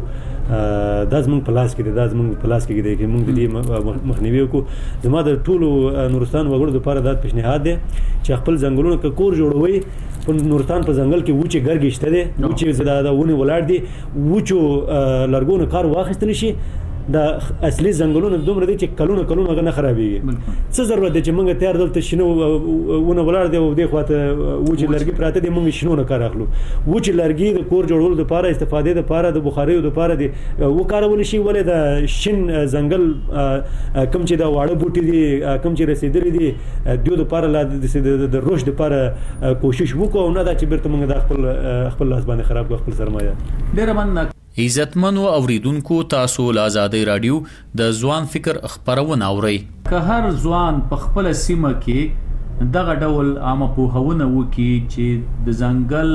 دا زمونږ په لاس کې دی دا زمونږ په لاس کې دی چې موږ د دې مخنیوي وکړو زما د ټولو نورستان وګړو لپاره دا پیشنهاد دی چې خپل ځنګلونه کې کور جوړوي په نورستان په ځنګل کې وچه ګرګې شته دي وچه زدا ونه ولاړ دي وچو لرګونو کار واخیستل شي دا اصلي ځنګلونه دومره دي چې کلونه کلونه غنه خرابېږي څه ضرورت دی چې موږ تیار دلته شنو ونه ولاړ دی او د خواته وچه لرګي پراته دي موږ شنو نه کار اخلو وچه لرګي د کور جوړولو لپاره استفاده لپاره د بخاریو لپاره دي وکارول شي ولې د شین ځنګل کم چې دا واړه بوټي دي کم چې رسیدلې دي دوی لپاره د رشد لپاره کوشش وکړو نه دا چې بیرته موږ د خپل خپل لاس باندې خراب کړو خپل سرمایه ډیر مننه عزتمنو اوریدونکو تاسو ل آزادۍ رادیو د ځوان فکر خبرونه اورئ که هر ځوان په خپل سیمه کې دغه ډول عامه پوهونه وکړي چې د ځنګل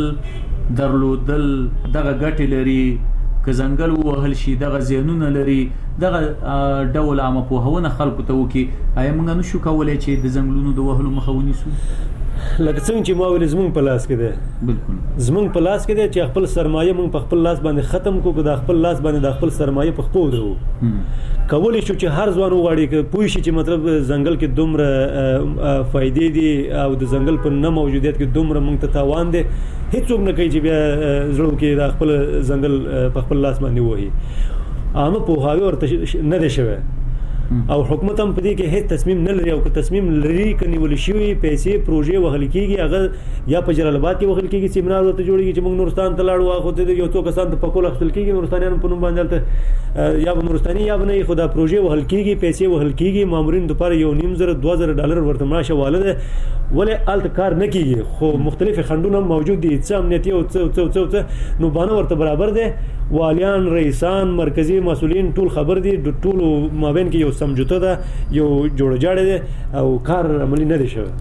درلودل دغه ګټې لري که ځنګل وهل شي دغه زیانونه لري دغه ډول عامه پوهونه خلکو ته وکړي آیا موږ نشو کولای چې د ځنګلونو د وهلو مخه ونیسو لکه څنګه چې ما ویل زمونږ په لاس کې دی بالکل زمونږ په لاس کې دی چې خپل سرمایه مونږ په خپل لاس باندې ختم کوو د خپل لاس باندې د خپل سرمایه په خپل درو کولی شو چې هر ځوان وغواړي چې پوه شي چې مطلب ځنګل کې دومره فائدې دي او د ځنګل په نه موجودیت کې دومره مونږ ته تاوان دی هیڅوک نه کوي چې بیا زړه کې د خپل ځنګل په خپل لاس باندې وهي عامه پوهاوی ورته نه دی شوی او حکومت هم په دې کې هیڅ تصمیم نه لري او که تصمیم لري کني ول شي پیسې پروژې وهل کیږي هغه یا په جلال آباد کې وهل کیږي سیمینار ورته جوړیږي چې موږ نورستان ته لاړو خو ته یو څو کسان ته پکول خپل کیږي نورستانیان په نوم باندې یا به نورستاني یا به نه خدا پروژې وهل کیږي پیسې وهل کیږي مامورین د لپاره یو نیم زره دوه زره ډالر ورته معاش والده ولې الت کار نه کیږي خو مختلف خندونه موجود دي چې امنیتي او څو څو څو نو باندې ورته برابر دي والیان رئیسان مرکزی مسؤلین ټول خبر دي د ټولو مابین کې یو سمجوته ده یو جوړ جاړه ده او کار عملی نه دي شوی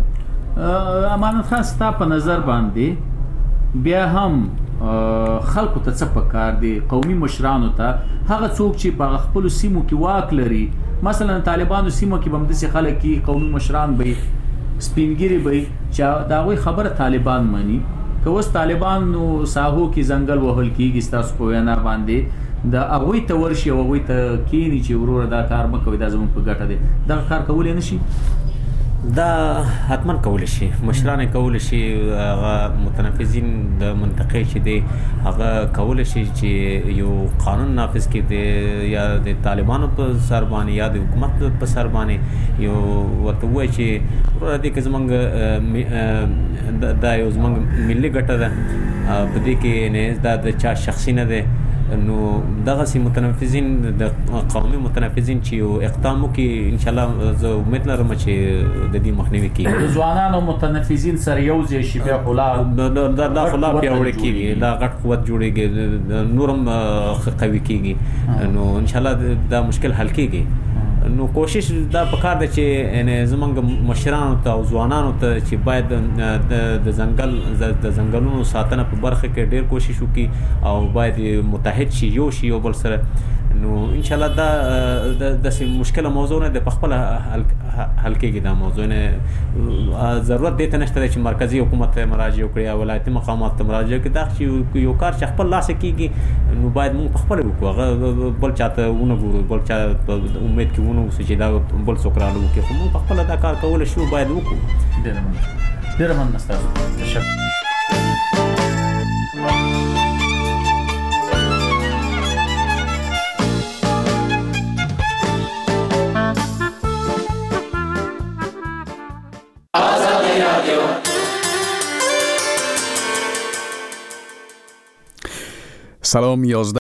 امانت خان ستا په نظر باندې بیا هم خلکو ته څه پکار دي قومي مشرانو ته هغه څوک چې په خپل سیمو کې واک لري مثلا طالبانو سیمو کې بم د خلک کې قومي مشران به سپینګری به چې دا وی خبره طالبان مانی که اوس طالبانو ساحو کې ځنګل وهل کیږي تاسو په وینا باندې د هغه ته ورشي او هغه ته کینی چې ورور دا کار مکوي دا زموږ په ګټه دي دا کار کولای نشي دا حتما کول شي مشران کول شي هغه متنفذین د منطقې چې دی هغه کول شي چې یو قانون نافذ کړي دی یا د طالبانو په سر باندې یا د حکومت په سر باندې یو ورته وایي چې ورته دې کې زمونږ دا یو زمونږ ملي ګټه ده په دې کې نه دا د چا شخصي نه ده نو دغه سي متنفذین د قومي متنفذین چې یو اقدام وکړي ان شاء الله زه امید لرم چې د دې مخنیوي کیږي د ځوانانو متنفذین سره یو ځای شي بیا خلا دا خلا پیاوړی کیږي دا غټ قوت جوړیږي نورم قوي کیږي نو ان شاء الله دا مشکل حل کیږي نو کوشش دا پکار دی چې زمونږ مشرانو ته او ځوانانو ته چې باید د ځنګل د ځنګلونو ساتنه په برخه کې ډیر کوشش وکړي او باید متحد شي یو شي یو بل سره نو ان شاء الله دا د مشکله موضوع نه د خپل حل کېږي دا موضوع نه ضرورت دی ته نشته چې مرکزی حکومت ته مراجعه وکړي او ولایتي مقامات ته مراجعه وکړي دا چې یو کار چې خپل لاس کېږي نو باید موږ خپل وکړو بل چاته ونه ګورو بل چا امید کې ونه اوسو چې دا بل څوک رالو کې خو موږ خپل دا کار کول شو باید وکړو ډیر مننه ډیر مننه تاسو تشکر سلام یازده